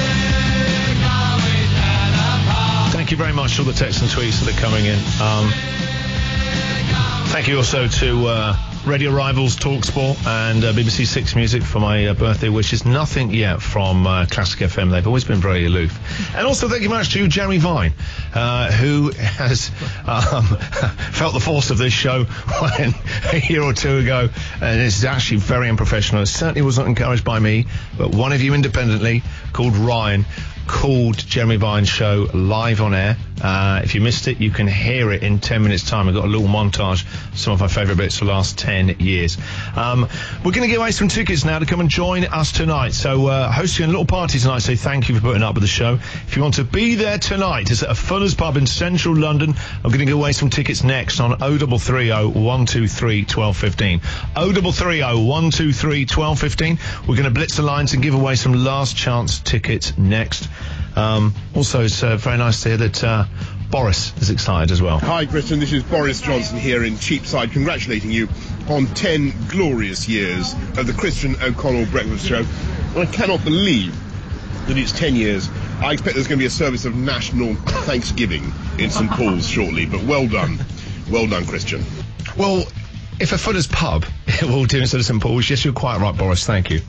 Thank you very much for all the texts and tweets that are coming in. Um, thank you also to uh, Radio Rivals, TalkSport and uh, B B C Six Music for my uh, birthday wishes. Nothing yet from uh, Classic F M. They've always been very aloof. And also thank you very much to Jeremy Vine, uh, who has um, felt the force of this show when a year or two ago, and it's actually very unprofessional. It certainly wasn't encouraged by me, but one of you independently called Ryan called Jeremy Vine's show live on air. Uh, if you missed it, you can hear it in ten minutes time. I've got a little montage of some of my favourite bits for the last ten years. Um, we're going to give away some tickets now to come and join us tonight. So uh, hosting a little party tonight, so thank you for putting up with the show. If you want to be there tonight, it's at a Fuller's Pub in central London. I'm going to give away some tickets next on oh three three oh, one two three, one two one five. oh three three oh, one two three, one two one five. We're going to blitz the lines and give away some last chance tickets next. Um, also, it's uh, very nice to hear that uh, Boris is excited as well. Hi, Christian. This is Boris Johnson here in Cheapside, congratulating you on ten glorious years of the Christian O'Connell Breakfast Show. I cannot believe that it's ten years. I expect there's going to be a service of national Thanksgiving in St Paul's shortly, but well done. Well done, Christian. Well, if a Fuller's Pub will do instead of St Paul's, yes, you're quite right, Boris. Thank you.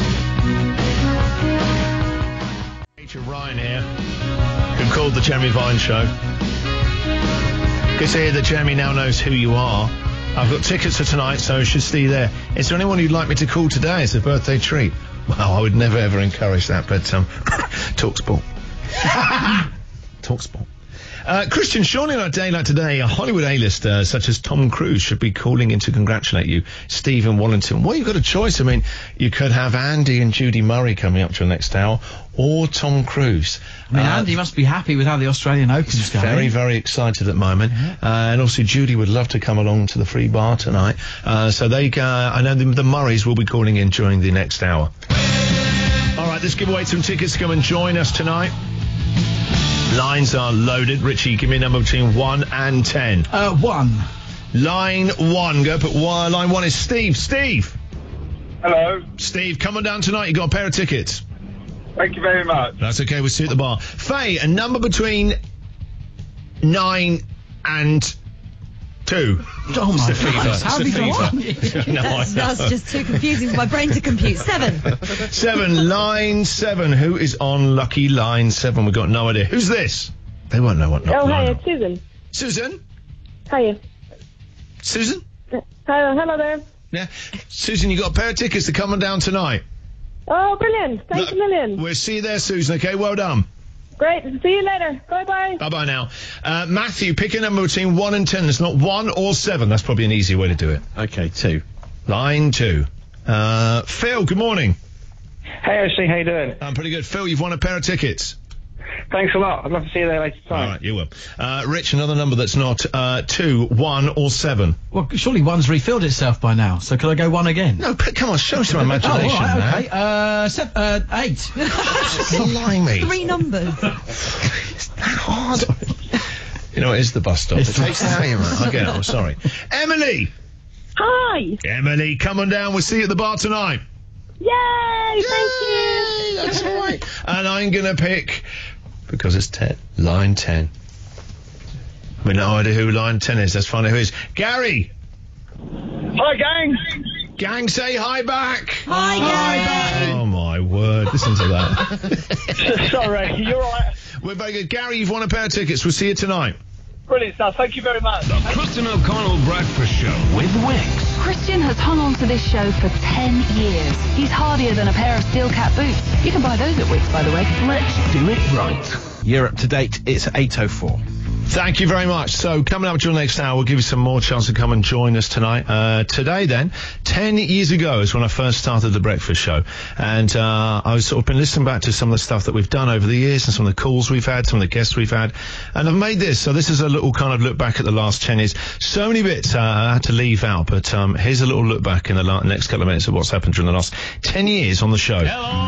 Ryan here, who called the Jeremy Vine Show. Good to hear that Jeremy now knows who you are. I've got tickets for tonight, so you should see you there. Is there anyone you'd like me to call today as a birthday treat? Well, I would never ever encourage that, but um, TalkSport. TalkSport. Uh, Christian, surely on a day like today, a Hollywood A-lister such as Tom Cruise should be calling in to congratulate you, Stephen Wallington. Well, you've got a choice. I mean, you could have Andy and Judy Murray coming up to the next hour, or Tom Cruise. I mean, uh, Andy must be happy with how the Australian Open's going. Very, very excited at the moment. Yeah. Uh, and also Judy would love to come along to the free bar tonight. Uh, so they, uh, I know the, the Murrays will be calling in during the next hour. All right, let's give away some tickets to come and join us tonight. Lines are loaded. Richie, give me a number between one and ten. Uh, one. Line one. Go put one. Line one is Steve. Steve. Hello. Steve, come on down tonight. You got a pair of tickets. Thank you very much. That's okay. We'll see you at the bar. Faye, a number between nine and two. Oh my God. How have you got on? No, that's, that's just too confusing for my brain to compute. Seven. Seven. Line seven. Who is on lucky line seven? We've got no idea. Who's this? They won't know what. Oh, line hi, on. it's Susan. Susan? Hiya. Susan? Uh, hello, hello there. Yeah. Susan, you got a pair of tickets to come on down tonight. Oh, brilliant. Thanks no, a million. We'll see you there, Susan, okay? Well done. Great. See you later. Bye-bye. Bye-bye now. Uh, Matthew, pick a number between one and ten. It's not one or seven. That's probably an easy way to do it. Okay, two. Line two. Uh, Phil, good morning. Hey, Ashley, how you doing? I'm pretty good. Phil, you've won a pair of tickets. Thanks a lot. I'd love to see you there later tonight. All right, you will. Uh, Rich, another number that's not uh, two, one, or seven. Well, surely one's refilled itself by now, so could I go one again? No, p- come on, show some imagination. Oh, all right, man. okay. Uh, se- uh, eight. Blimey. Three numbers. It's that hard. You know, it is the bus stop. It's It takes the hang, man. I get it, I'm sorry. Emily! Hi. Emily, come on down. We'll see you at the bar tonight. Yay! Thank you. That's all right. And I'm going to pick, because it's ten, line ten. We've no idea who line ten is. Let's find out who it is. Gary! Hi, gang. Gang, say hi back. Hi, Gary. Oh, my word. Listen to that. Sorry, you're right. We're very good. Gary, you've won a pair of tickets. We'll see you tonight. Brilliant stuff. Thank you very much. The Christian O'Connell Breakfast Show with Wix. Christian has hung on to this show for ten years. He's hardier than a pair of steel cap boots. You can buy those at Wix, by the way. Let's do it right. You're up to date. It's eight oh four. Thank you very much. So coming up to your next hour, we'll give you some more chance to come and join us tonight. Uh, today then, ten years ago is when I first started the breakfast show. And uh, I've sort of been listening back to some of the stuff that we've done over the years and some of the calls we've had, some of the guests we've had. And I've made this. So this is a little kind of look back at the last ten years. So many bits uh, I had to leave out. But um, here's a little look back in the la- next couple of minutes of what's happened during the last ten years on the show.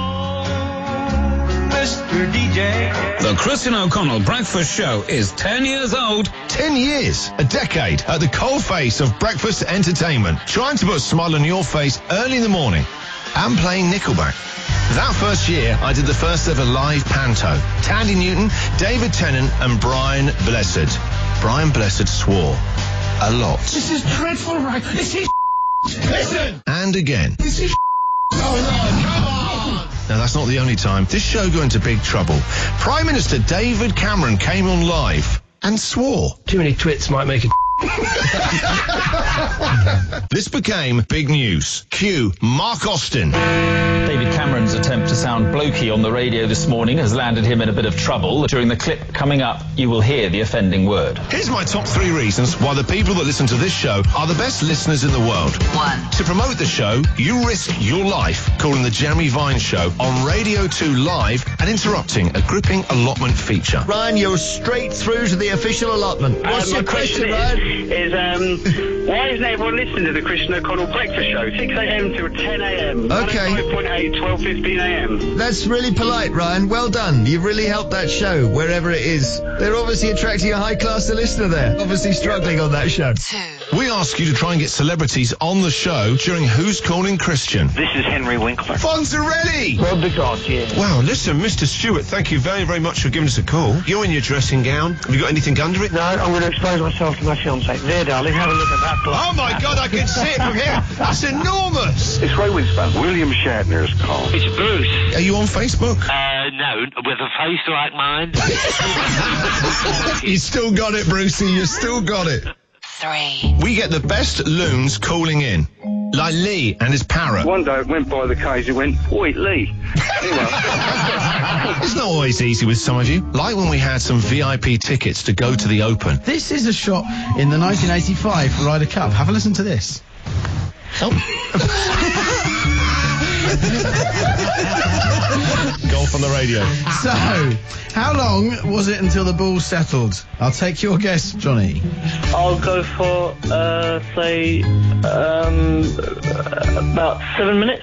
Mister D J. The Christian O'Connell Breakfast Show is ten years old. Ten years, a decade, at the coalface of breakfast entertainment, trying to put a smile on your face early in the morning, and playing Nickelback. That first year, I did the first ever live panto. Tandy Newton, David Tennant, and Brian Blessed. Brian Blessed swore a lot. This is dreadful, right? This is listen. And again. This is going on. Come on. Now, that's not the only time. This show got into big trouble. Prime Minister David Cameron came on live and swore. Too many twits might make a... This became big news. Cue Mark Austin. David Cameron's attempt to sound blokey on the radio this morning has landed him in a bit of trouble. During the clip coming up, you will hear the offending word. Here's my top three reasons why the people that listen to this show are the best listeners in the world. One. To promote the show, you risk your life calling the Jeremy Vine Show on Radio two Live and interrupting a gripping allotment feature. Ryan, you're straight through to the official allotment. What's Uh, your my question, is, Ryan? is um, why isn't everyone listening to the Christian O'Connell Breakfast Show? six a.m. till ten a.m. Okay. five point eight, twelve fifteen a.m. That's really polite, Ryan. Well done. You've really helped that show, wherever it is. They're obviously attracting a high-class listener there. Obviously struggling on that show. We ask you to try and get celebrities on the show during Who's Calling Christian. This is Henry Winkler. Fonzarelli! Well, the God, yeah. Wow, listen, Mister Stewart, thank you very, very much for giving us a call. You're in your dressing gown. Have you got anything under it? No, I'm going to expose myself to my fiancée. There, darling, have a look at that. Oh, my God, I can see it from here. That's enormous. It's Ray Winston. William Shatner's call. It's Bruce. Are you on Facebook? Uh, no, with a face like mine. You still got it, Brucey. You still got it. Three. We get the best loons calling in. Like Lee and his parrot. One day it went by the cage and went, oi, Lee. It's not always easy with some of you. Like when we had some V I P tickets to go to the Open. This is a shot in the nineteen eighty-five Ryder Cup. Have a listen to this. Oh. Golf on the radio. So, how long was it until the ball settled? I'll take your guess, Johnny. I'll go for, uh, say, um, about seven minutes.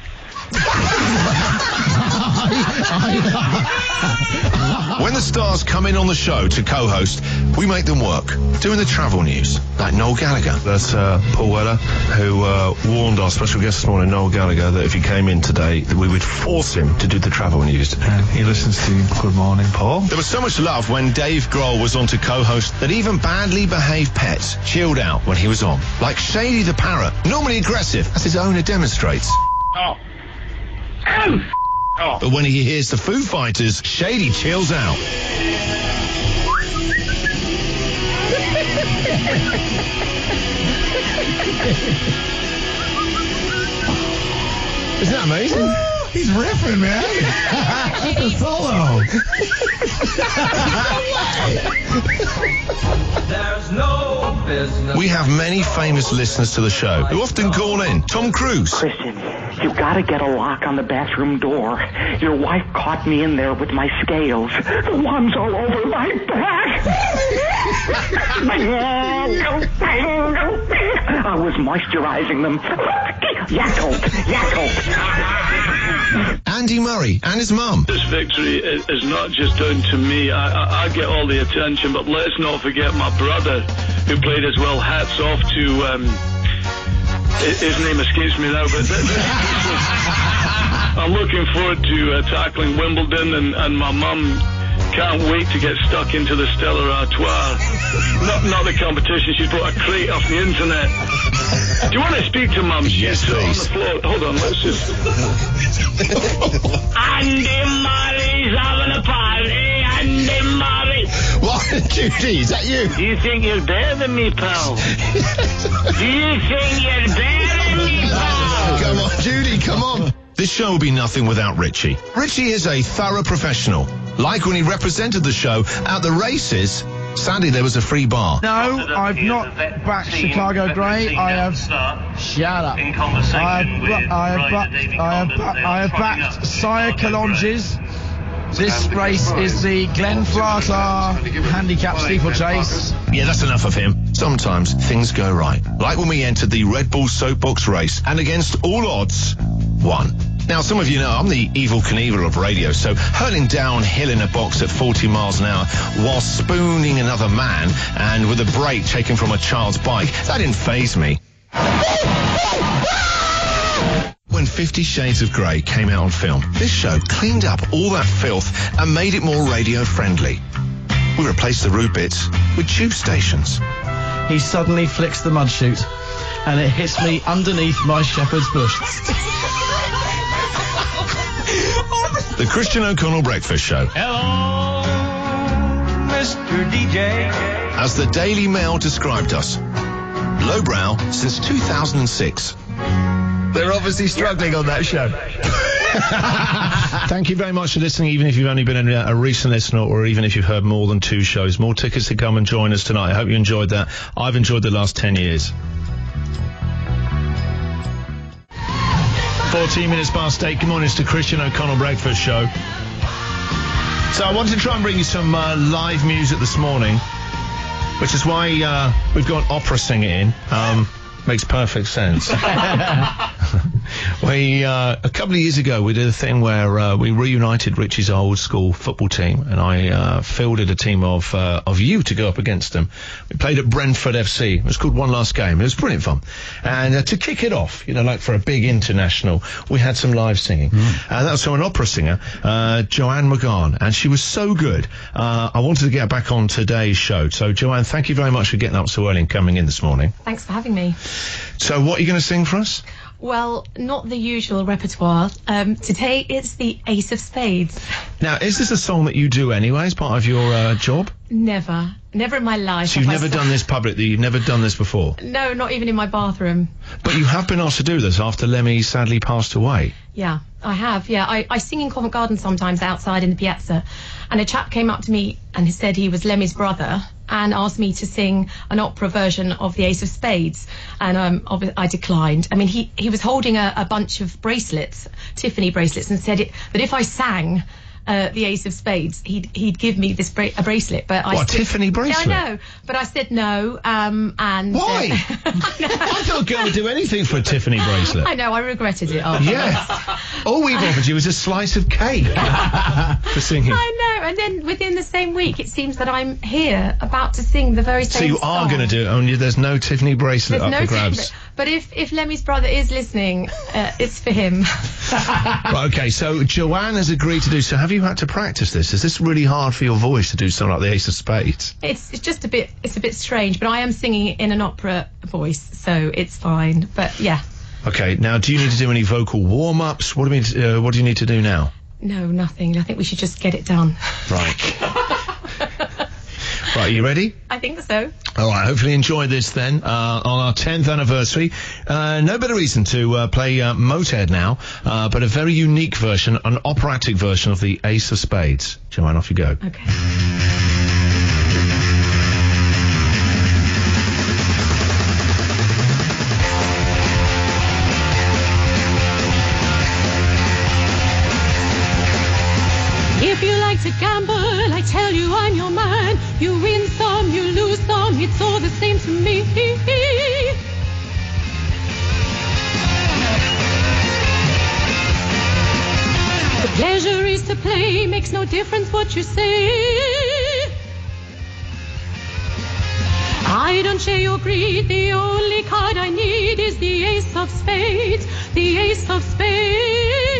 When the stars come in on the show to co-host, we make them work, doing the travel news, like Noel Gallagher. That's uh, Paul Weller, who uh, warned our special guest this morning, Noel Gallagher, that if he came in today, that we would force him to do the travel news. And he listens to Good Morning, Paul. There was so much love when Dave Grohl was on to co-host that even badly behaved pets chilled out when he was on. Like Shady the parrot, normally aggressive, as his owner demonstrates. Oh. Oh. Oh. But when he hears the Foo Fighters, Shady chills out. Isn't that amazing? He's riffing, man. That's a solo. There's no business. We have many famous listeners to the show who often call in. Tom Cruise. Christian, you gotta get a lock on the bathroom door. Your wife caught me in there with my scales. The ones all over my back. I was moisturizing them. Yakult, Yakult. Andy Murray and his mum. This victory is, is not just down to me. I, I, I get all the attention, but let's not forget my brother, who played as well. Hats off to, um, his, his name escapes me now, but th- th- I'm looking forward to uh, tackling Wimbledon, and, and my mum can't wait to get stuck into the Stella Artois. Not, not the competition. She's brought a crate off the internet. Do you want to speak to Mum? Yes, She's please. on the floor. Hold on, let's just... Andy Murray's having a party. Andy Murray. What, Judy? Is that you? Do you think you're better than me, pal? Do you think you're better than me, pal? Come on, Judy, come on. This show will be nothing without Richie. Richie is a thorough professional. Like when he represented the show at the races. Sadly, there was a free bar. No, I've not backed Chicago Grey. I have. Shut up. I have. ba- I have. ba- I have. ba- I have backed Sire Kalonges. This race is the Glen Flata handicap steeplechase. Yeah, that's enough of him. Sometimes things go right. Like when we entered the Red Bull Soapbox race and against all odds, won. Now, some of you know I'm the evil Knievel of radio, so hurling downhill in a box at forty miles an hour while spooning another man and with a brake taken from a child's bike, that didn't faze me. When Fifty Shades of Grey came out on film, this show cleaned up all that filth and made it more radio friendly. We replaced the rude bits with tube stations. He suddenly flicks the mud chute, and it hits me underneath my shepherd's bush. The Christian O'Connell Breakfast Show. Hello, Mister D J. As the Daily Mail described us, lowbrow since two thousand six. They're obviously struggling on that show. Thank you very much for listening, even if you've only been a, a recent listener or even if you've heard more than two shows. More tickets to come and join us tonight. I hope you enjoyed that. I've enjoyed the last ten years. fourteen minutes past eight. Good morning, it's the Christian O'Connell Breakfast Show. So I wanted to try and bring you some uh, live music this morning, which is why uh, we've got opera singer in. Um, makes perfect sense. we uh, a couple of years ago we did a thing where uh, we reunited Richie's old school football team, and I uh, fielded a team of uh, of you to go up against them. We played at Brentford F C. It was called One Last Game. It was brilliant fun. And uh, to kick it off, you know, like for a big international, we had some live singing. Mm. And that was from an opera singer, uh, Joanne McGahn, and she was so good. Uh, I wanted to get back on today's show. So Joanne, thank you very much for getting up so early and coming in this morning. Thanks for having me. So what are you going to sing for us? Well, not the usual repertoire. Um, today it's the Ace of Spades. Now, is this a song that you do anyway as part of your uh, job? Never. Never in my life. So you've have I never st- done this publicly? You've never done this before? No, not even in my bathroom. But you have been asked to do this after Lemmy sadly passed away. Yeah, I have, yeah. I, I sing in Covent Garden sometimes outside in the piazza, and a chap came up to me and said he was Lemmy's brother and asked me to sing an opera version of the Ace of Spades, and um, obvi- I declined. I mean, he, he was holding a, a bunch of bracelets, Tiffany bracelets, and said it, that if I sang uh, the Ace of Spades, he'd he'd give me this bra- a bracelet. But I What, a said, Tiffany bracelet? Yeah, I know, but I said no. Um, and Why? Uh, I thought a girl would do anything for a Tiffany bracelet. I know, I regretted it. Afterwards. Yeah. All we've offered you is a slice of cake for singing. I know, and then within the same week, it seems that I'm here about to sing the very same So you song. are going to do it, only there's no Tiffany bracelet There's up no for grabs. secret. But if, if Lemmy's brother is listening, uh, it's for him. Right, okay, so Joanne has agreed to do so. Have you had to practice this? Is this really hard for your voice to do something like the Ace of Spades? It's it's just a bit it's a bit strange, but I am singing in an opera voice, so it's fine. But yeah, Okay, now do you need to do any vocal warm-ups? What do you mean, uh, what do you need to do now? no, nothing. I think we should just get it done. Right. Right, you ready? I think so. All right, hopefully you enjoyed this then, uh, on our tenth anniversary. Uh, no better reason to uh, play uh, Motorhead now, uh, but a very unique version, an operatic version of the Ace of Spades. Joanne, off you go. Okay. If you like to gamble, I tell you I'm your man. You win some, you lose some, it's all the same to me. The pleasure is to play, makes no difference what you say. I don't share your greed, the only card I need is the Ace of Spades, the Ace of Spades.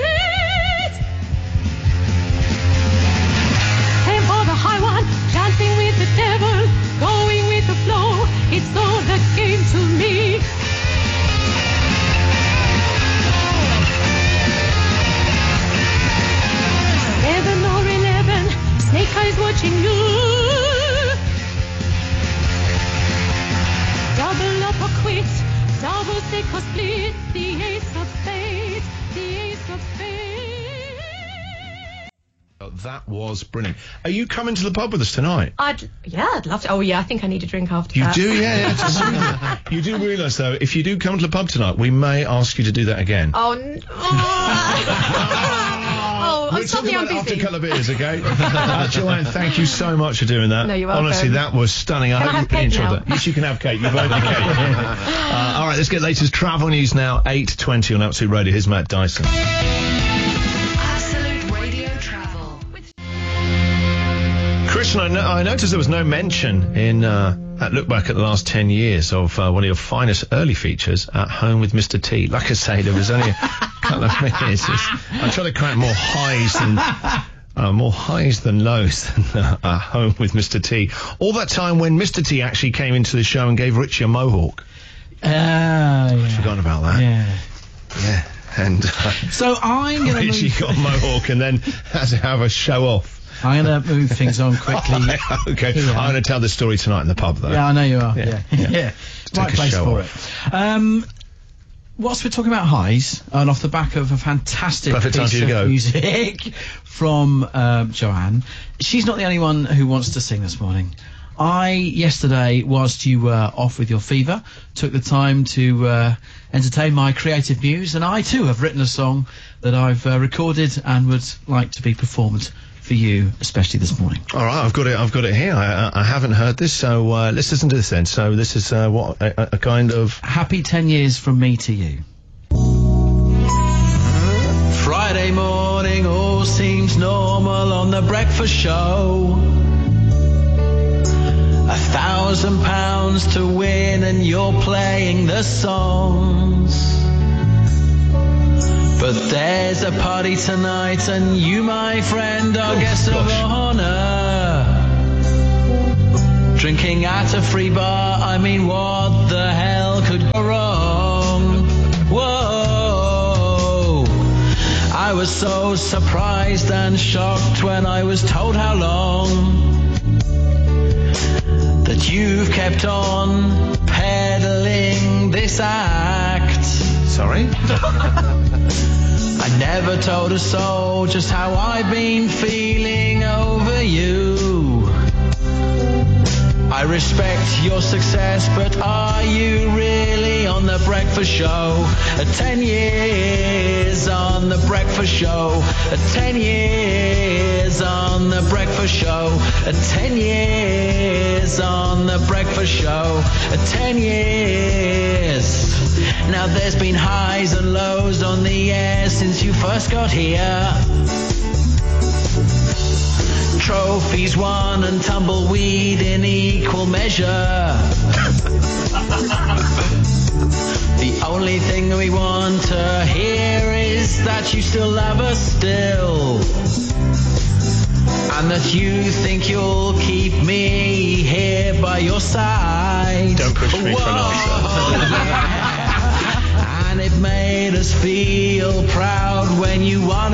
I want dancing with the devil, going with the flow. It's all the game to me. Seven or eleven, snake eyes watching you. Double up or quit, double stick or split. The Ace of Spades, the Ace of Spades. That was brilliant. Are you coming to the pub with us tonight? I'd, yeah, I'd love to. Oh, yeah, I think I need a drink after You that. do, yeah. yeah just so you know. You do realise, though, if you do come to the pub tonight, we may ask you to do that again. Oh, n- oh, I'm We'll talk sorry, I'm about it after a busy. couple of beers, okay? uh, Joanne, thank you so much for doing that. No, you're welcome. Honestly, that was stunning. I Can I hope have you really cake enjoyed now? that. Yes, you can have cake. You've both had cake. uh, all right, let's get latest travel news now. eight twenty on Absolute Radio. Here's Matt Dyson. Absolute Radio Travel. Christian, I, no- I noticed there was no mention in uh, that look back at the last ten years of uh, one of your finest early features, At Home with Mister T. Like I say, there was only a couple of minutes. It's, I try to crack more highs than uh, more highs than lows than uh, At Home with Mister T. All that time when Mister T actually came into the show and gave Richie a mohawk. Ah, uh, yeah. I'd forgotten about that. Yeah. Yeah. And uh, So I'm going to Richie move... got a mohawk and then had to have a show off. I'm going to move things on quickly. Okay, Yeah. I'm going to tell the story tonight in the pub, though. Yeah, I know you are. Yeah, Yeah, yeah. yeah. Take Right a place show for off. it. Um, whilst we're talking about highs, and off the back of a fantastic Perfect time piece for you to of go. music from um, Joanne, she's not the only one who wants to sing this morning. I, yesterday, whilst you were off with your fever, took the time to uh, entertain my creative muse, and I too have written a song that I've uh, recorded and would like to be performed for you, especially this morning. All right, I've got it. I've got it here. I, I, I haven't heard this, so uh, let's listen to this then. So this is uh, what a, a kind of Happy ten years from me to you. Friday morning, all seems normal on the breakfast show. A thousand pounds to win, and you're playing the songs. But there's a party tonight, and you, my friend, are guest of honor. Drinking at a free bar, I mean, what the hell could go wrong? Whoa! I was so surprised and shocked when I was told how long that you've kept on peddling this act. Sorry? I never told a soul just how I've been feeling over you. I respect your success, but are you really on the breakfast show? At ten years on the breakfast show. At ten years on the breakfast show. At ten years on the breakfast show. At ten years. Now there's been highs and lows on the air since you first got here. Trophies won and tumbleweed in equal measure. The only thing we want to hear is that you still love us still, and that you think you'll keep me here by your side. Don't push me for an answer. Yeah. And it made us feel proud when you won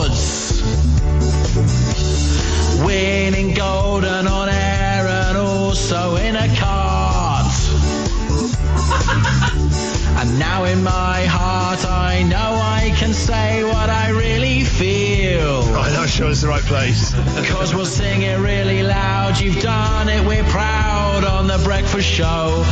awards, winning golden on air and all also in a cart. And now in my heart I know I can say what I really feel. Right, I'm sure it's the right place. Cause we'll sing it really loud. You've done it, we're proud on the breakfast show.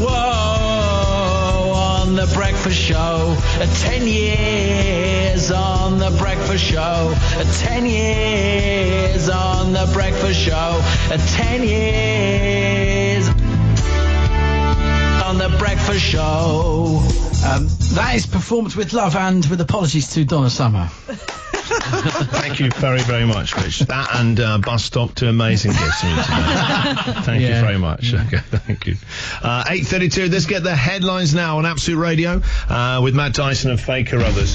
Whoa, on the breakfast show. Ten years on the breakfast show. Ten years on the breakfast show. Ten years on the breakfast show. Um, that is performed with love and with apologies to Donna Summer. Thank you very, very much, Rich. That and uh, Bus Stop, two amazing gifts to me today. Thank Yeah. you very much. Okay, thank you. Uh, eight thirty-two, let's get the headlines now on Absolute Radio uh, with Matt Dyson and Faker Others.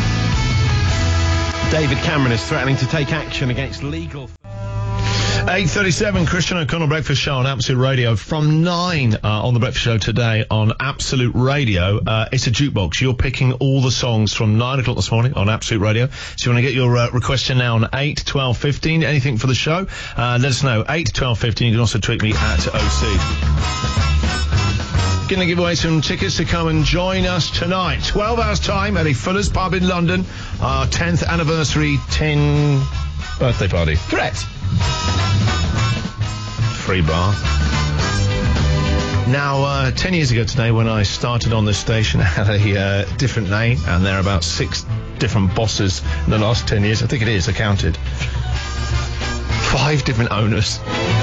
David Cameron is threatening to take action against legal... eight thirty-seven, Christian O'Connell Breakfast Show on Absolute Radio. From nine uh, on the Breakfast Show today on Absolute Radio. Uh, it's a jukebox. You're picking all the songs from nine o'clock this morning on Absolute Radio. So you want to get your uh, request in now on eight, twelve, fifteen. Anything for the show? Uh, let us know. eight, twelve, fifteen. You can also tweet me at O C. Going to give away some tickets to come and join us tonight. twelve hours time at a Fuller's Pub in London. Our tenth anniversary tin birthday party. Correct. Free bar. Now, uh, ten years ago today, when I started on this station, I had a uh, different name, and there are about six different bosses in the last ten years. I think it is, I counted. Five different owners.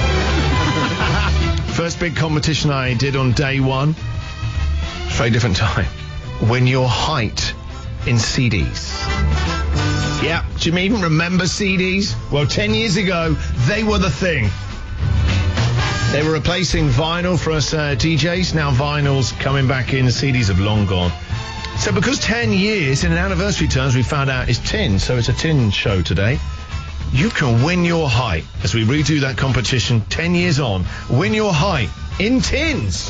First big competition I did on day one. Very different time. Win your height in C Ds. Yeah, do you even remember C Ds? Well, ten years ago, they were the thing. They were replacing vinyl for us uh, D Js. Now vinyl's coming back in. The C Ds have long gone. So because ten years in an anniversary terms, we found out is tin. So it's a tin show today. You can win your height as we redo that competition ten years on. Win your height in tins.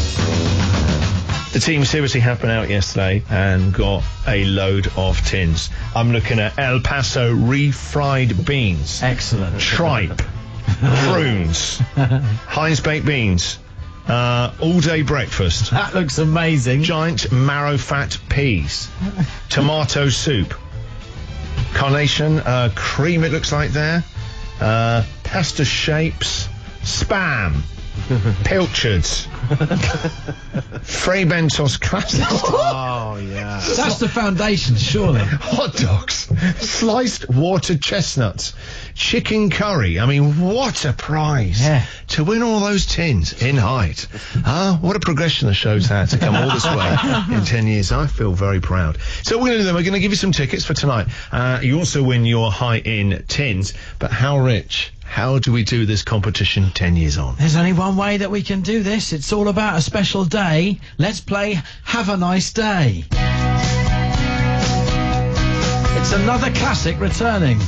The team seriously have been out yesterday and got a load of tins. I'm looking at El Paso refried beans. Excellent. Tripe. Prunes. Heinz baked beans. Uh, all day breakfast. That looks amazing. Giant marrow fat peas. Tomato soup. Carnation uh, cream, it looks like there. Uh, pasta shapes. Spam. Pilchards. Fray Bentos classic. Oh, yeah. That's the foundation, surely. Hot dogs. Sliced water chestnuts. Chicken curry. I mean, what a prize. Yeah. To win all those tins in height. Ah, what a progression the show's had to come all this way in ten years. I feel very proud. So we're going to do them. We're going to give you some tickets for tonight. Uh, you also win your height in tins. But how rich? How do we do this competition ten years on? There's only one way that we can do this. It's all about a special day. Let's play Have a Nice Day. It's another classic returning.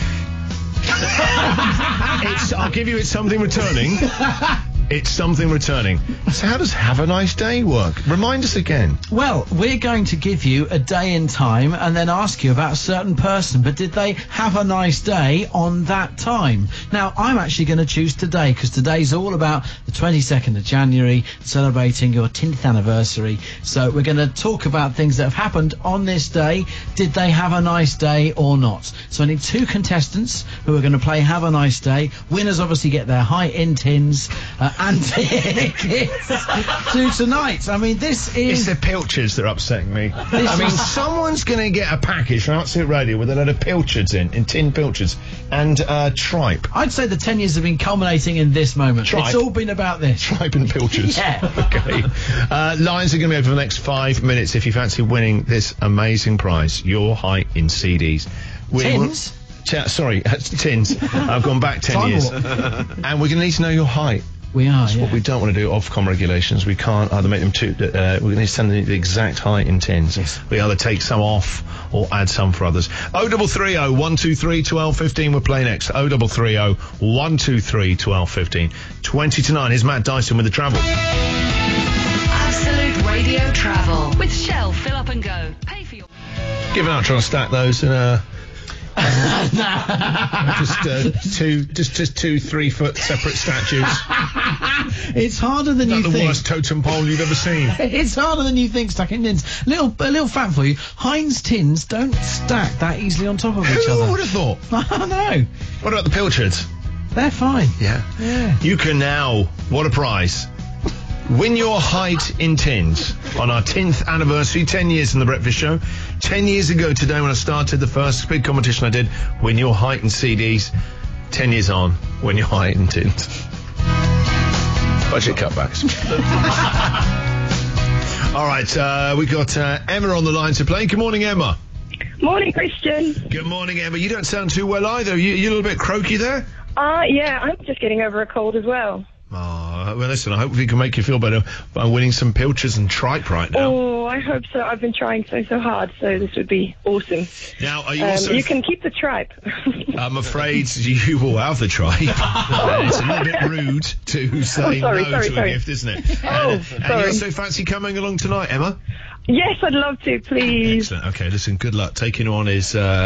It's, I'll give you it's something returning. It's something returning. So how does Have a Nice Day work? Remind us again. Well, we're going to give you a day in time and then ask you about a certain person, but did they have a nice day on that time? Now, I'm actually going to choose today because today's all about the twenty-second of January, celebrating your tenth anniversary. So we're going to talk about things that have happened on this day. Did they have a nice day or not? So I need two contestants who are going to play Have a Nice Day. Winners obviously get their height in tins. Uh, and tickets to tonight. I mean, this is... It's the pilchards that are upsetting me. I mean, someone's going to get a package from Absolute Radio with a load of pilchards in, in tin pilchards, and uh, tripe. I'd say the ten years have been culminating in this moment. Tripe. It's all been about this. Tripe and pilchards. Yeah. Okay. Uh, lines are going to be open for the next five minutes if you fancy winning this amazing prize. Your height in C Ds. We Tins? Will, t- sorry, tins. I've gone back ten Time years. warp. And we're going to need to know your height. We are, That's yeah. what we don't want to do, Ofcom regulations. We can't either make them too... Uh, we're going to send the exact height in tins. Yes. We either take some off or add some for others. oh double three oh, one two three, twelve fifteen. We'll play next. oh double three oh, one two three, twelve fifteen. twenty to nine. Here's Matt Dyson with the travel. Absolute Radio Travel with Shell. Fill up and go. Pay for your... Giving out trying to stack those in a... just uh, two, just just two three foot separate statues. It's harder than Not you the think. worst totem pole you've ever seen. It's harder than you think, stuck in tins. Little, a little fact for you: Heinz tins don't stack that easily on top of each other. Who would have thought? I know. What about the pilchards? They're fine. Yeah. Yeah. You can now, what a prize, win your height in tins on our tenth anniversary, ten years in the Breakfast Show. ten years ago today when I started the first big competition I did, win your height in C Ds. ten years on, win your height in tins. Budget cutbacks. All right, uh, we got uh, Emma on the line to play. Good morning, Emma. Morning, Christian. Good morning, Emma. You don't sound too well either. You, you a little bit croaky there? Uh, yeah, I'm just getting over a cold as well. Oh, well, listen, I hope we can make you feel better by winning some pilchards and tripe right now. Oh, I hope so. I've been trying so, so hard, so this would be awesome. Now, are you Um, also... you can keep the tripe. I'm afraid you will have the tripe. It's a little bit rude to say Oh, sorry, no sorry, to sorry. a gift, isn't it? Oh, and, and sorry. you also fancy coming along tonight, Emma? Yes, I'd love to, please. Excellent. Okay, listen, good luck. Taking on is... Uh,